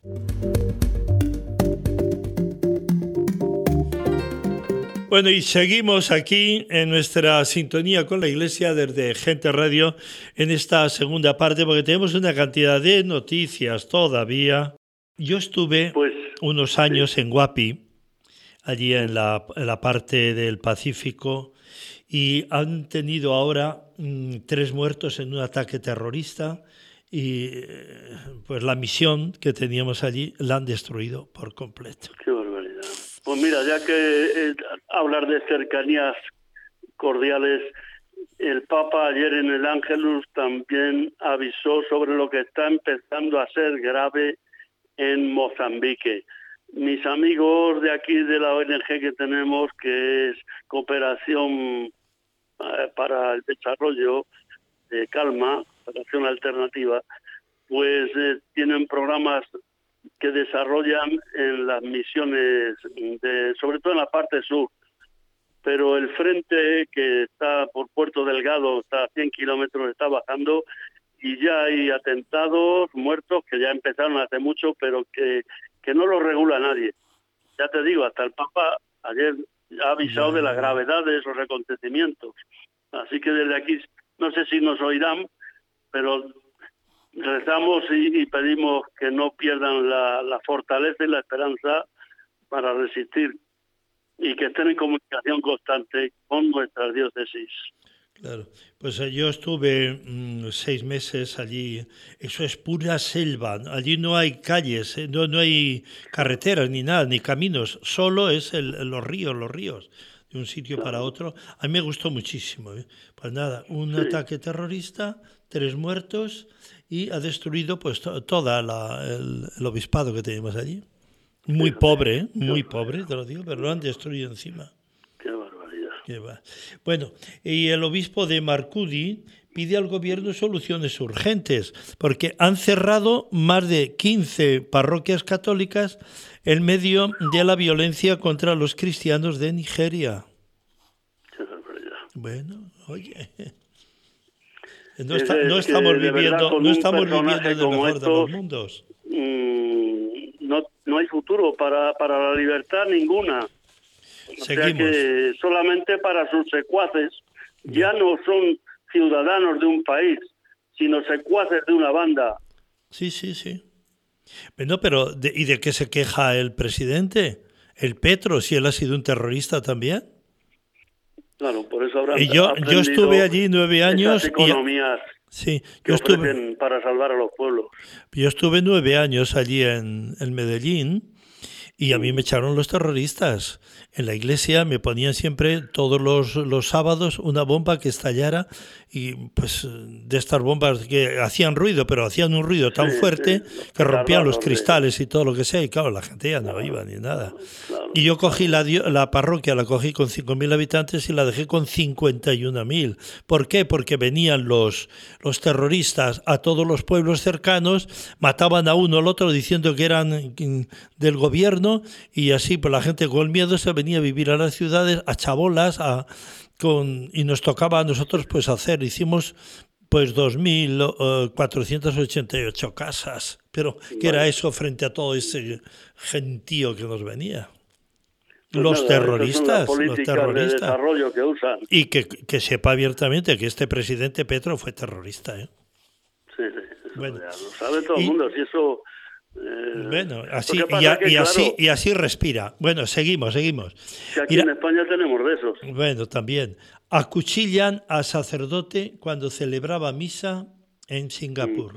Bueno, y seguimos aquí en nuestra sintonía con la Iglesia desde Gente Radio en esta segunda parte, porque tenemos una cantidad de noticias todavía. Yo estuve unos años en Guapi, allí en la parte del Pacífico, y han tenido ahora 3 muertos en un ataque terrorista, y pues la misión que teníamos allí la han destruido por completo. Qué barbaridad. Pues mira, ya que hablar de cercanías cordiales, el Papa ayer en el Ángelus también avisó sobre lo que está empezando a ser grave en Mozambique. Mis amigos de aquí de la ONG que tenemos, que es Cooperación para el Desarrollo de Calma, Cooperación Alternativa, pues tienen programas que desarrollan en las misiones, sobre todo en la parte sur. Pero el frente que está por Puerto Delgado, está a 100 kilómetros, está bajando y ya hay atentados, muertos, que ya empezaron hace mucho, pero que no lo regula nadie. Ya te digo, hasta el Papa ayer ha avisado de la gravedad de esos acontecimientos. Así que desde aquí, no sé si nos oirán, pero rezamos y pedimos que no pierdan la fortaleza y la esperanza para resistir y que estén en comunicación constante con nuestras diócesis. Claro, pues yo estuve 6 meses allí, eso es pura selva, allí no hay calles, no hay carreteras ni nada, ni caminos, solo es los ríos, de un sitio para otro. A mí me gustó muchísimo. Pues nada, un ataque terrorista, 3 muertos y ha destruido pues todo el obispado que tenemos allí. Muy pobre, te lo digo, pero lo han destruido encima. Qué barbaridad. Qué va. Bueno, y el obispo de Marcudi pide al gobierno soluciones urgentes, porque han cerrado más de 15 parroquias católicas en medio de la violencia contra los cristianos de Nigeria. Qué barbaridad. Bueno, oye, Es no que, estamos de verdad, viviendo, con no un estamos viviendo personaje en el como mejor de estos, los mundos. no hay futuro para la libertad ninguna. O sea Seguimos. que solamente para sus secuaces, ya no son ciudadanos de un país, sino secuaces de una banda. Sí, sí, sí. Bueno, pero ¿y de qué se queja el presidente? El Petro, si él ha sido un terrorista también. Claro, por eso habrán Y yo aprendido estuve allí 9 años. esas economías Sí, que ofrecen para salvar a los pueblos. yo estuve 9 años allí en Medellín y a mí me echaron los terroristas. En la iglesia me ponían siempre todos los sábados una bomba que estallara y pues de estas bombas que hacían ruido, pero hacían un ruido tan fuerte que rompían los cristales y todo lo que sea y claro, la gente ya no iba ni nada. Claro. Y yo cogí la parroquia, la cogí con 5.000 habitantes y la dejé con 51.000. ¿Por qué? Porque venían los terroristas a todos los pueblos cercanos, mataban a uno al otro diciendo que eran del gobierno y así pues la gente con miedo se venía a vivir a las ciudades, a chabolas, y nos tocaba a nosotros pues hicimos pues 2.488 casas. Pero ¿qué era eso frente a todo ese gentío que nos venía? Pues Los nada, terroristas, esas son las políticas de desarrollo que usan. Y que sepa abiertamente que este presidente Petro fue terrorista, ¿eh? Sí, eso Bueno. ya lo sabe todo el mundo. Si eso, bueno, así, lo que pasa es que, y así respira. Bueno, seguimos. que aquí Mira, en España tenemos de esos. bueno, también. Acuchillan a sacerdote cuando celebraba misa en Singapur.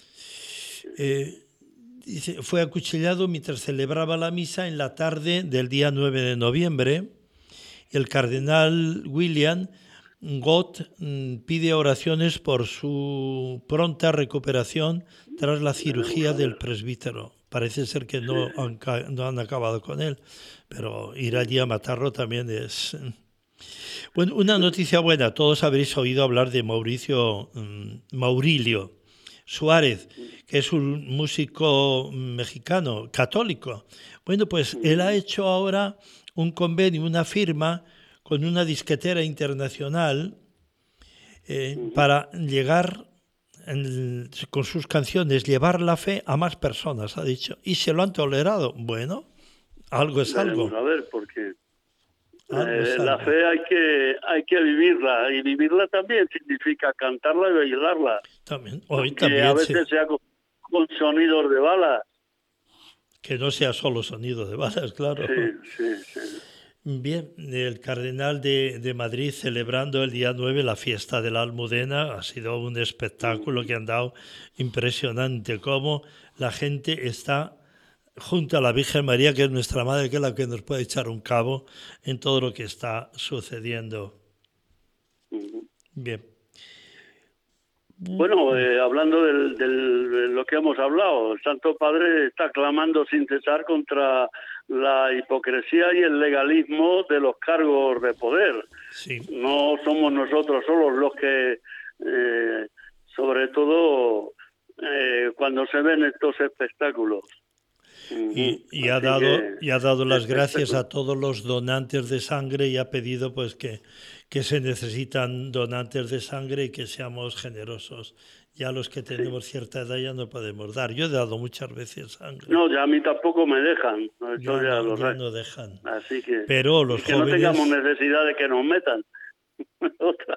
Dice, fue acuchillado mientras celebraba la misa en la tarde del día 9 de noviembre. El cardenal William Gott pide oraciones por su pronta recuperación tras la cirugía del presbítero. Parece ser que no han acabado con él, pero ir allí a matarlo también es... Bueno, una noticia buena. Todos habréis oído hablar de Maurilio Suárez, que es un músico mexicano, católico. Bueno, pues él ha hecho ahora un convenio, una firma con una disquetera internacional para llegar, con sus canciones, llevar la fe a más personas, ha dicho. Y se lo han tolerado. Bueno, algo es algo. Vamos a ver, porque La fe hay que vivirla, y vivirla también significa cantarla y bailarla. También, hoy que también, a veces sea con sonidos de balas. Que no sea solo sonido de balas, claro. Sí. Bien, el cardenal de Madrid celebrando el día 9 la fiesta de la Almudena. Ha sido un espectáculo que han dado impresionante, cómo la gente está junto a la Virgen María, que es nuestra madre, que es la que nos puede echar un cabo en todo lo que está sucediendo. Bien. Bueno, hablando de lo que hemos hablado, el Santo Padre está clamando sin cesar contra la hipocresía y el legalismo de los cargos de poder. Sí. No somos nosotros solos los que, sobre todo cuando se ven estos espectáculos. Y ha dado las gracias a todos los donantes de sangre y ha pedido pues que se necesitan donantes de sangre y que seamos generosos. Ya los que tenemos cierta edad ya no podemos dar. Yo he dado muchas veces sangre. No, ya a mí tampoco me dejan. Ya no dejan. Así que, pero los que jóvenes... no tengamos necesidad de que nos metan. Otra.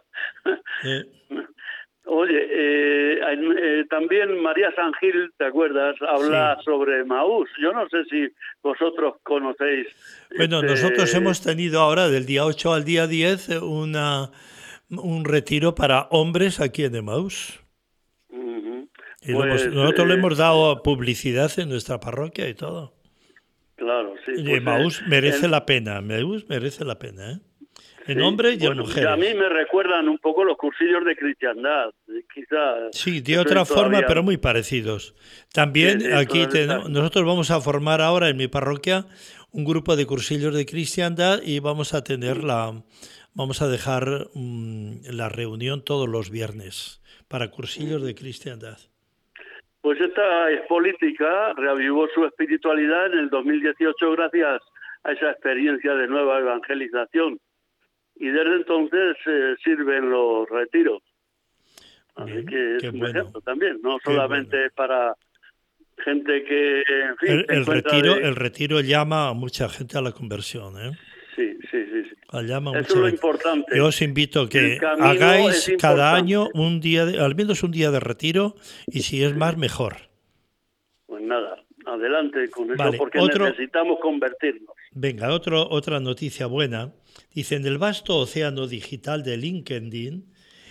Oye, también María San Gil, ¿te acuerdas? Habla sobre Emaús. Yo no sé si vosotros conocéis. Bueno, nosotros hemos tenido ahora del día 8 al día 10 un retiro para hombres aquí en Emaús. Y Pues, nosotros le hemos dado publicidad en nuestra parroquia y todo. Claro, sí. Y Emaús merece la pena. Emaús merece la pena, ¿eh? En hombres y en mujeres. A mí me recuerdan un poco los cursillos de cristiandad, quizás. Sí, de otra forma, pero muy parecidos. También aquí nosotros vamos a formar ahora en mi parroquia un grupo de cursillos de cristiandad y vamos a tener vamos a dejar la reunión todos los viernes para cursillos de cristiandad. Pues esta expolítica reavivó su espiritualidad en el 2018 gracias a esa experiencia de nueva evangelización. Y desde entonces sirven los retiros. Así Bien, que es qué un bueno. ejemplo también, no Qué solamente bueno. para gente que, en fin, se El encuentra retiro llama a mucha gente a la conversión, ¿eh? Sí. Llama a Eso mucha es lo gente. importante. Yo os invito a El que camino hagáis es cada importante. año un día, al menos un día de retiro, y si es más, mejor. Pues nada, adelante con eso, Vale, porque otro- necesitamos convertirnos. Venga, otra noticia buena. Dice, en el vasto océano digital de LinkedIn,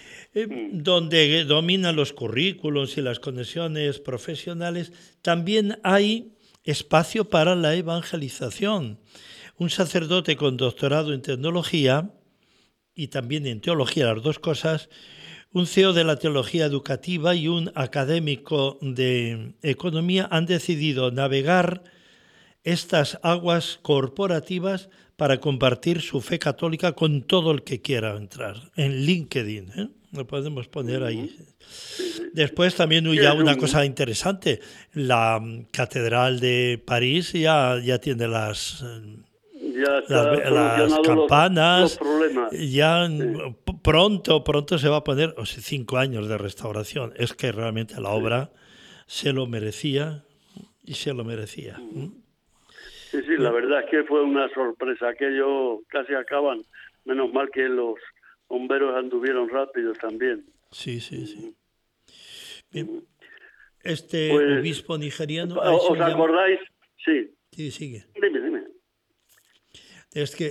donde dominan los currículos y las conexiones profesionales, también hay espacio para la evangelización. Un sacerdote con doctorado en tecnología y también en teología, las dos cosas, un CEO de la teología educativa y un académico de economía han decidido navegar estas aguas corporativas para compartir su fe católica con todo el que quiera entrar en LinkedIn, ¿eh? Lo podemos poner ahí. Después también Sí, ya es una un- cosa interesante, la Catedral de París ya tiene las Ya está las solucionado campanas, los problemas. ya pronto se va a poner, 5 años de restauración. Es que realmente la obra se lo merecía y se lo merecía. Sí, la verdad es que fue una sorpresa. Aquello casi acaban. Menos mal que los bomberos anduvieron rápido también. Sí. Bien. Este Pues, obispo nigeriano ha hecho ¿os acordáis? Sí, Sí, sigue. dime. Es que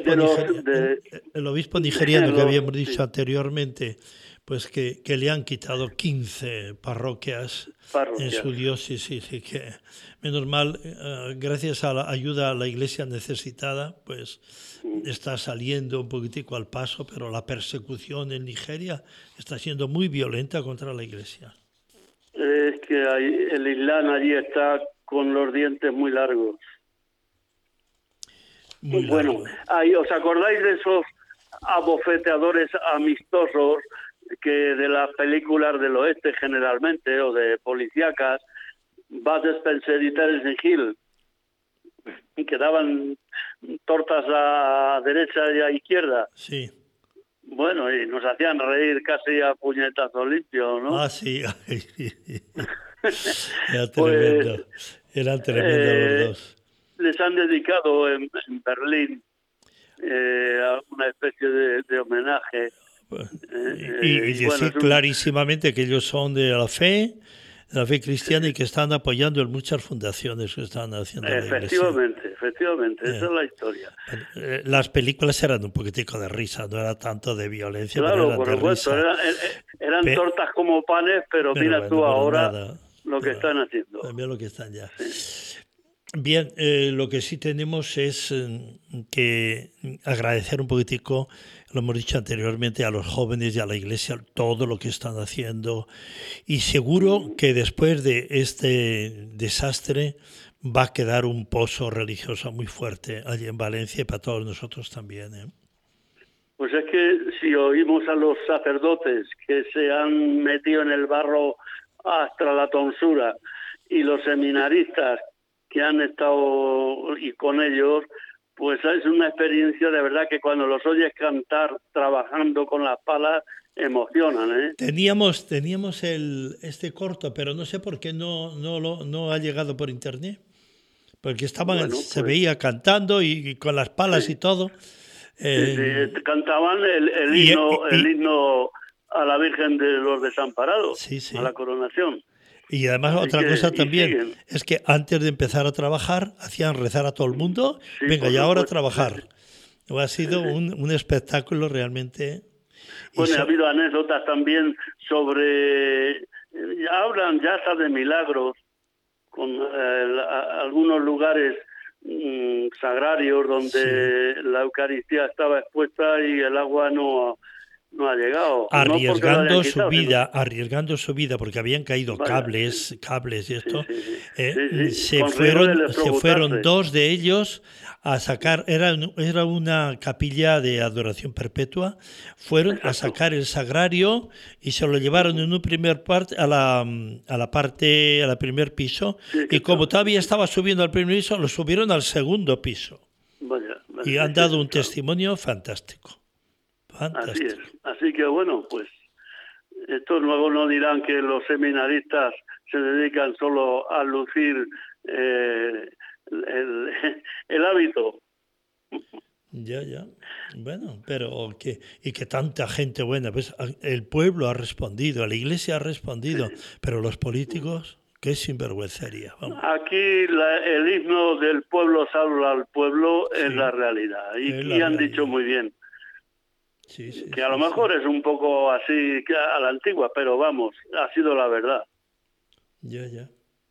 el obispo de nigeriano que los- habíamos dicho sí, anteriormente, pues que le han quitado 15 parroquias en parroquias. su diócesis y que, menos mal, gracias a la ayuda a la iglesia necesitada, pues está saliendo un poquitico al paso, pero la persecución en Nigeria está siendo muy violenta contra la iglesia. Es que el Islam allí está con los dientes muy largos. Muy Bueno, largo. ¿os acordáis de esos abofeteadores amistosos que de las películas del oeste generalmente, o de policíacas, Bud Spencer y Terence Hill, que daban tortas a derecha y a izquierda? Sí. Bueno, y nos hacían reír casi a puñetazo limpio, ¿no? Ah, sí. Era tremendo. Eran tremendos los dos. Les han dedicado en Berlín una especie de homenaje. Y decir bueno, clarísimamente que ellos son de la fe cristiana y que están apoyando en muchas fundaciones que están haciendo la iglesia. Efectivamente, esa es la historia. Las películas eran un poquitico de risa, no era tanto de violencia, pero Claro, eran por de supuesto, risa. eran tortas como panes, pero mira bueno, tú pero ahora nada, lo que están haciendo. También lo que están ya. Bien, lo que sí tenemos es que agradecer un poquitico, lo hemos dicho anteriormente, a los jóvenes y a la iglesia todo lo que están haciendo, y seguro que después de este desastre va a quedar un pozo religioso muy fuerte allí en Valencia y para todos nosotros también, ¿eh? Pues es que si oímos a los sacerdotes que se han metido en el barro hasta la tonsura y los seminaristas que han estado y con ellos, pues es una experiencia de verdad que cuando los oyes cantar trabajando con las palas emocionan, ¿eh? Teníamos este corto, pero no sé por qué no ha llegado por internet, porque estaban se veía cantando y con las palas y todo. Cantaban el himno a la Virgen de los Desamparados, a la coronación. Y además otra cosa también es que antes de empezar a trabajar hacían rezar a todo el mundo, venga, y ahora a trabajar. Ha sido un espectáculo realmente. Bueno, ha habido anécdotas también sobre, hablan ya hasta de milagros, con algunos lugares sagrarios donde la Eucaristía estaba expuesta y el agua no no ha llegado. Arriesgando su vida, porque habían caído Vaya, cables y esto. Sí. Se Con riesgo de fueron electrocutarse. 2 de ellos a sacar, era una capilla de adoración perpetua, fueron a sacar el sagrario y se lo llevaron en un primer al primer piso, Sí, y como todavía estaba subiendo al primer piso, lo subieron al segundo piso. Vaya, Y han dado un claro. testimonio fantástico. Así es. Así que bueno, pues estos luego no dirán que los seminaristas se dedican solo a lucir el hábito. Ya. Bueno, pero que tanta gente buena, pues el pueblo ha respondido, la iglesia ha respondido, pero los políticos, qué sinvergüencería. Vamos. Aquí el himno del pueblo salva al pueblo es Sí, la realidad. Y es aquí la han realidad. dicho muy bien. Sí, Que a lo mejor es un poco así que a la antigua, pero vamos, ha sido la verdad. Ya.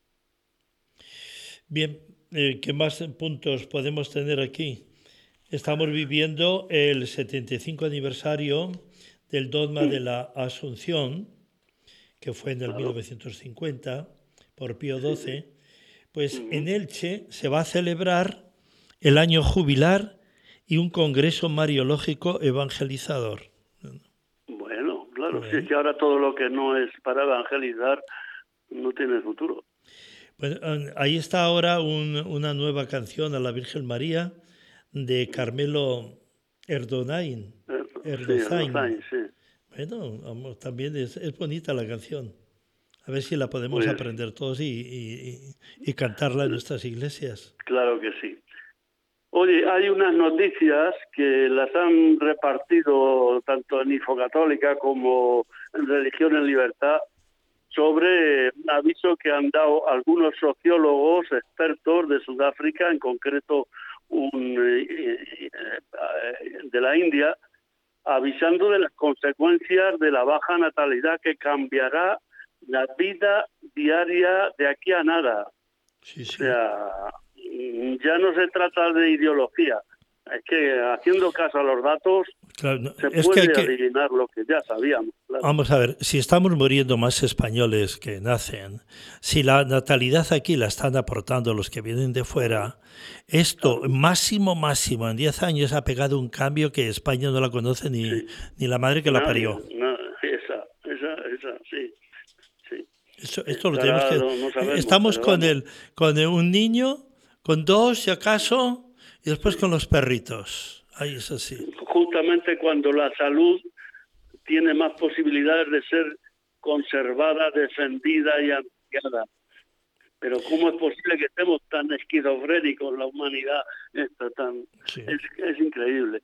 Bien, ¿qué más puntos podemos tener aquí? Estamos viviendo el 75 aniversario del dogma de la Asunción, que fue en el 1950 por Pío XII. Pues en Elche se va a celebrar el año jubilar y un congreso mariológico evangelizador. Bueno, claro, si es que ahora todo lo que no es para evangelizar no tiene futuro. Bueno, ahí está ahora una nueva canción a la Virgen María de Carmelo Erdozain. Sí. Bueno, vamos, también es bonita la canción. A ver si la podemos Pues, aprender todos y cantarla en nuestras iglesias. Claro que sí. Oye, hay unas noticias que las han repartido tanto en Infocatólica como en Religión en Libertad sobre un aviso que han dado algunos sociólogos expertos de Sudáfrica, en concreto de la India, avisando de las consecuencias de la baja natalidad que cambiará la vida diaria de aquí a nada. Sí. O sea, ya no se trata de ideología. Es que haciendo caso a los datos Claro, no, se es puede que adivinar lo que ya sabíamos. Claro. Vamos a ver, si estamos muriendo más españoles que nacen, si la natalidad aquí la están aportando los que vienen de fuera, esto máximo en 10 años ha pegado un cambio que España no la conoce ni la madre que la parió. Esa, sí. Esto lo tenemos que... No sabemos, estamos pero con un niño, con 2 si acaso, y después con los perritos. Ahí es así. Justamente cuando la salud tiene más posibilidades de ser conservada, defendida y ampliada. Pero ¿cómo es posible que estemos tan esquizofrénicos la humanidad? Sí. Es increíble.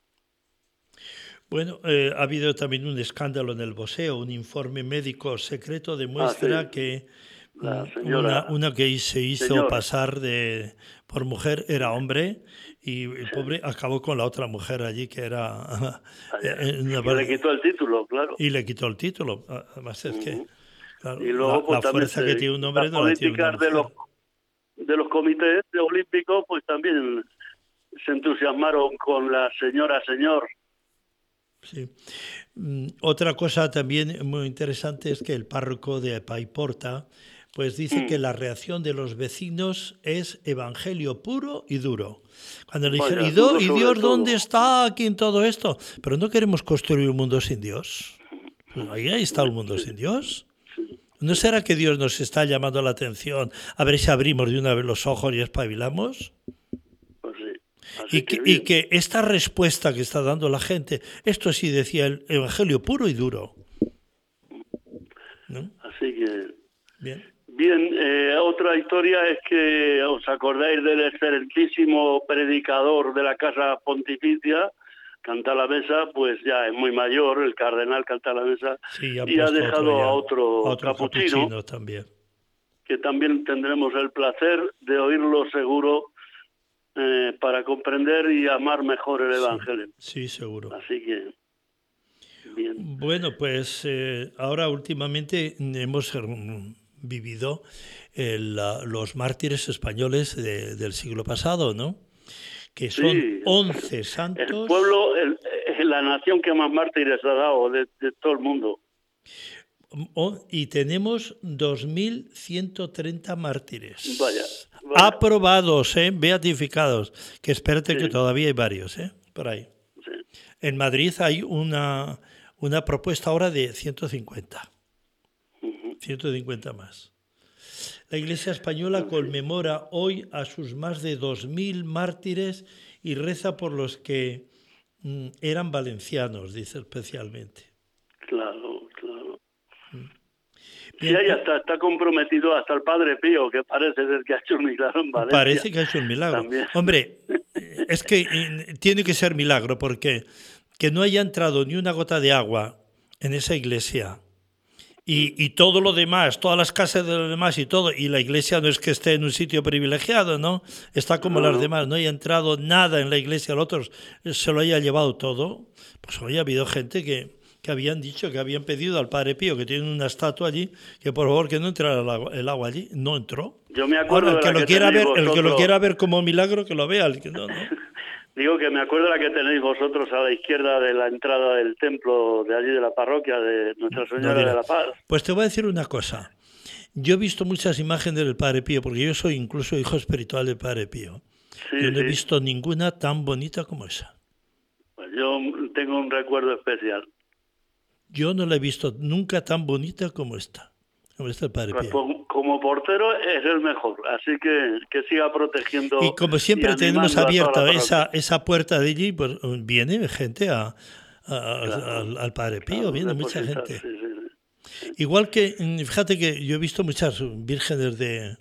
Bueno, ha habido también un escándalo en el boxeo. Un informe médico secreto demuestra que La señora, una que se hizo pasar por mujer era hombre, y el pobre acabó con la otra mujer allí que era... le quitó el título, claro. Y le quitó el título. Además es que claro, Y luego, la fuerza que tiene un hombre no la tiene una mujer. De los comités olímpicos, pues también se entusiasmaron con la señor. Sí. Otra cosa también muy interesante es que el párroco de Paiporta pues dice que la reacción de los vecinos es evangelio puro y duro. Cuando le dicen, ¿y Dios dónde está aquí en todo esto? Pero no queremos construir un mundo sin Dios. Pues ahí está un mundo sin Dios. ¿No será que Dios nos está llamando la atención a ver si abrimos de una vez los ojos y espabilamos? Pues sí. Y que esta respuesta que está dando la gente, esto sí decía el evangelio puro y duro. ¿No? Así que... Bien, otra historia es que os acordáis del excelentísimo predicador de la Casa Pontificia, Cantalamessa, pues ya es muy mayor, el cardenal Cantalamessa, sí, y ha dejado a otro capuchino también. Que también tendremos el placer de oírlo seguro para comprender y amar mejor el Evangelio. Sí, seguro. Así que, bien. Bueno, pues ahora últimamente hemos vivido los mártires españoles del siglo pasado, ¿no? Que son 11 santos. El pueblo, la nación que más mártires ha dado de todo el mundo. Y tenemos 2.130 mártires. Vaya. Aprobados, beatificados. Que espérate que todavía hay varios, por ahí. Sí. En Madrid hay una propuesta ahora de 150. 150 más. La Iglesia española conmemora hoy a sus más de 2.000 mártires y reza por los que eran valencianos, dice especialmente. Claro, claro. Sí, Bien, ahí está comprometido hasta el Padre Pío, que parece ser que ha hecho un milagro en Valencia. parece que ha hecho un milagro. También. Hombre, es que tiene que ser milagro, porque que no haya entrado ni una gota de agua en esa iglesia y todo lo demás, todas las casas de los demás y todo, y la iglesia no es que esté en un sitio privilegiado, ¿no? Está como las demás, no haya entrado nada en la iglesia, el otro se lo haya llevado todo. Pues hoy ha habido gente que habían dicho, que habían pedido al Padre Pío, que tiene una estatua allí, que por favor que no entrara el agua allí. No entró. Yo me acuerdo Ahora, de la que quiera ver, tenéis el que lo vosotros. quiera ver como milagro, que lo vea. El que no. Digo que me acuerdo de la que tenéis vosotros a la izquierda de la entrada del templo de allí de la parroquia de Nuestra Señora mira, de la Paz. Pues te voy a decir una cosa. Yo he visto muchas imágenes del Padre Pío, porque yo soy incluso hijo espiritual del Padre Pío. Sí, Yo no he sí. visto ninguna tan bonita como esa. Pues yo tengo un recuerdo especial. Yo no la he visto nunca tan bonita como esta el Padre Pues Pío. como portero es el mejor, así que siga protegiendo. Y como siempre y tenemos animando a abierta toda la parroquia. esa puerta de allí, pues viene gente al Padre Pío, Claro, viene mucha depositar, gente. sí. Igual que, fíjate que yo he visto muchas vírgenes de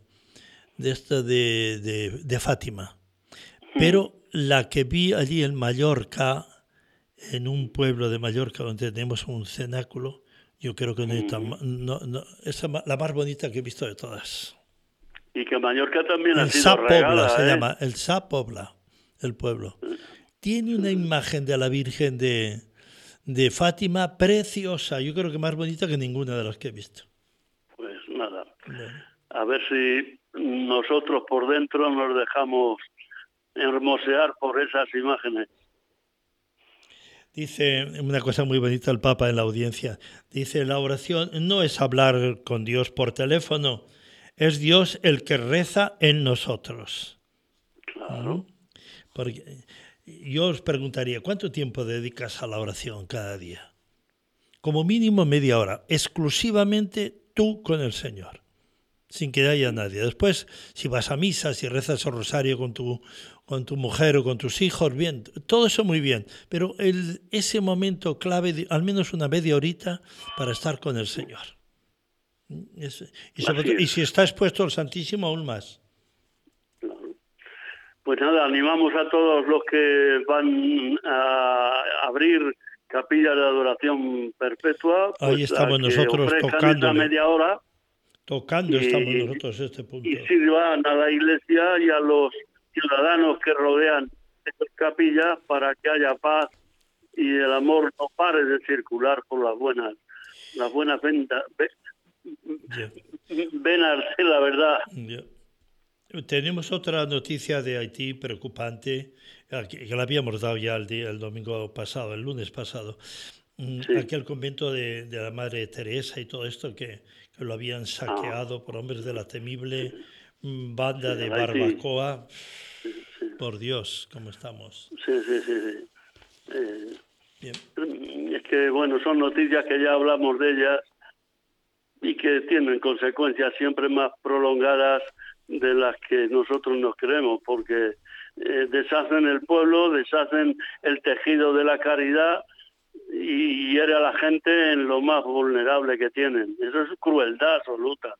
Fátima, pero la que vi allí en Mallorca, en un pueblo de Mallorca donde tenemos un cenáculo, yo creo que es la más bonita que he visto de todas. Y que Mallorca también ha El sido Sa Pobla regada, se llama, el Sa Pobla, el pueblo. Tiene una imagen de la Virgen de Fátima preciosa, yo creo que más bonita que ninguna de las que he visto. Pues nada, Bueno. a ver si nosotros por dentro nos dejamos hermosear por esas imágenes. Dice una cosa muy bonita el Papa en la audiencia. Dice, la oración no es hablar con Dios por teléfono, es Dios el que reza en nosotros. Claro. Porque yo os preguntaría, ¿cuánto tiempo dedicas a la oración cada día? Como mínimo media hora, exclusivamente tú con el Señor, sin que haya nadie. Después, si vas a misa, si rezas el rosario con tu mujer o con tus hijos, bien, todo eso muy bien, pero ese momento clave, al menos una media horita para estar con el Señor. Y si está expuesto al Santísimo, aún más. Claro. Pues nada, animamos a todos los que van a abrir capillas de adoración perpetua. Pues ahí estamos a que nosotros ofrezcan tocando. esa media hora. Tocando estamos nosotros este punto. Y sirvan a la Iglesia y a los ciudadanos que rodean estas capillas para que haya paz y el amor no pare de circular por las buenas venas de la verdad. Tenemos otra noticia de Haití preocupante, que la habíamos dado ya el domingo pasado, el lunes pasado. Sí. Aquel convento de la Madre Teresa y todo esto que lo habían saqueado por hombres de la temible banda de Barbacoa. Por Dios, ¿cómo estamos? Sí. Bien. Es que, bueno, son noticias que ya hablamos de ellas y que tienen consecuencias siempre más prolongadas de las que nosotros nos creemos, porque deshacen el pueblo, deshacen el tejido de la caridad y hiere a la gente en lo más vulnerable que tienen. Eso es crueldad absoluta.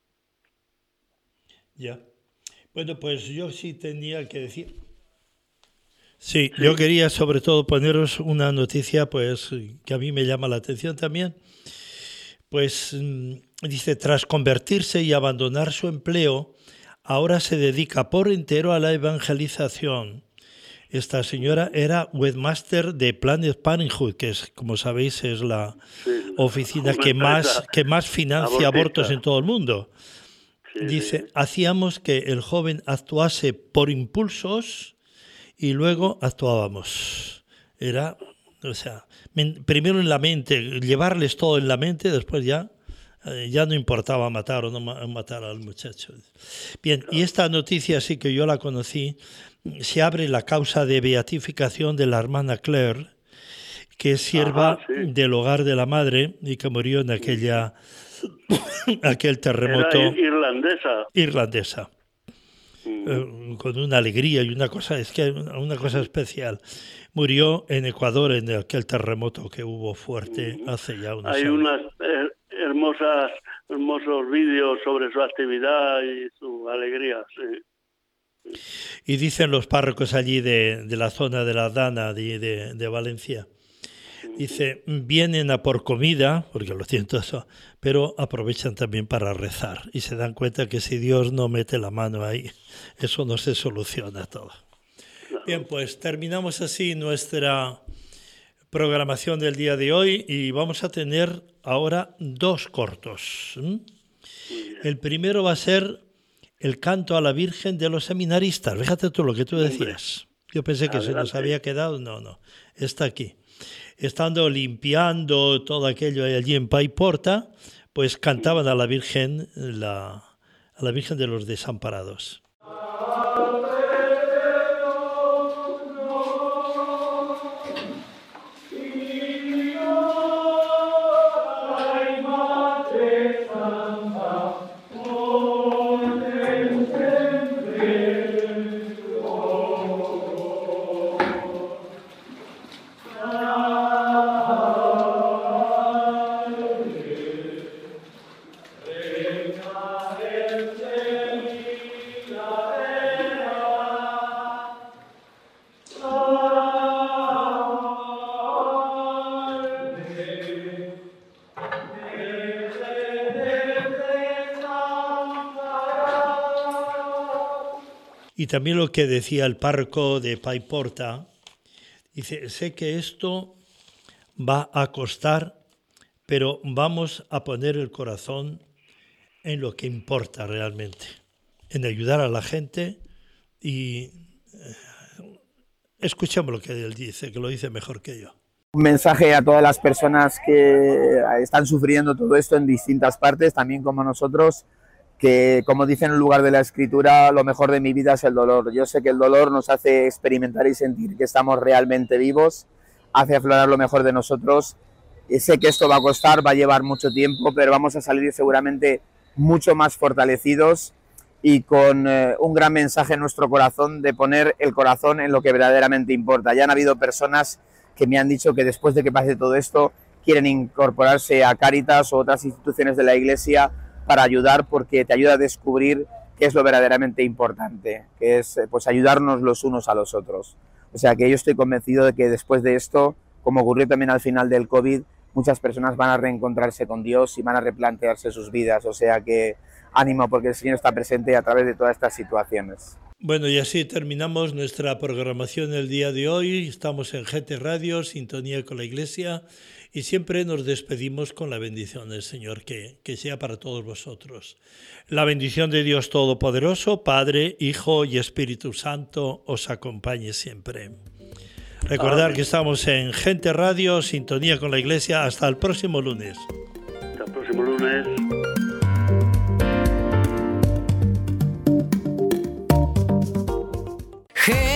Ya. Bueno, pues yo sí tenía que decir. Sí, yo quería sobre todo poneros una noticia pues que a mí me llama la atención también. Pues dice, tras convertirse y abandonar su empleo, ahora se dedica por entero a la evangelización. Esta señora era webmaster de Planned Parenthood, que es, como sabéis, es la oficina que más financia abortos en todo el mundo. Dice, hacíamos que el joven actuase por impulsos y luego actuábamos. Era O sea, primero en la mente, llevarles todo en la mente, después ya no importaba matar o no matar al muchacho. Bien, y esta noticia sí que yo la conocí. Se abre la causa de beatificación de la hermana Claire, que es sierva del hogar de la madre y que murió en aquel terremoto. Era irlandesa. Con una alegría y una cosa especial. Murió en Ecuador en aquel terremoto que hubo fuerte hace ya unos años. Hay unas hermosos vídeos sobre su actividad y su alegría, sí. Y dicen los párrocos allí de la zona de la Dana, de Valencia, dice, vienen a por comida, porque lo siento eso, pero aprovechan también para rezar y se dan cuenta que si Dios no mete la mano ahí, eso no se soluciona todo. Bien, pues terminamos así nuestra programación del día de hoy y vamos a tener ahora 2 cortos. El primero va a ser el canto a la Virgen de los seminaristas. Fíjate tú lo que tú decías. Yo pensé que se nos había quedado. No, está aquí. Estando limpiando todo aquello allí en Paiporta, pues cantaban a la Virgen, a la Virgen de los Desamparados. Y también lo que decía el párroco de Paiporta, dice, sé que esto va a costar, pero vamos a poner el corazón en lo que importa realmente, en ayudar a la gente y escuchemos lo que él dice, que lo dice mejor que yo. Un mensaje a todas las personas que están sufriendo todo esto en distintas partes, también como nosotros, que como dice en el lugar de la escritura, lo mejor de mi vida es el dolor. Yo sé que el dolor nos hace experimentar y sentir que estamos realmente vivos, hace aflorar lo mejor de nosotros. Y sé que esto va a costar, va a llevar mucho tiempo, pero vamos a salir seguramente mucho más fortalecidos y con un gran mensaje en nuestro corazón de poner el corazón en lo que verdaderamente importa. Ya han habido personas que me han dicho que después de que pase todo esto quieren incorporarse a Cáritas o otras instituciones de la Iglesia para ayudar, porque te ayuda a descubrir qué es lo verdaderamente importante, que es pues ayudarnos los unos a los otros. O sea que yo estoy convencido de que después de esto, como ocurrió también al final del COVID, muchas personas van a reencontrarse con Dios y van a replantearse sus vidas. O sea que ánimo, porque el Señor está presente a través de todas estas situaciones. Bueno, y así terminamos nuestra programación el día de hoy. Estamos en GT Radio, Sintonía con la Iglesia, y siempre nos despedimos con la bendición del Señor, que sea para todos vosotros. La bendición de Dios Todopoderoso, Padre, Hijo y Espíritu Santo, os acompañe siempre. Recordar que estamos en GT Radio, Sintonía con la Iglesia. Hasta el próximo lunes. Hasta el próximo lunes. Hey.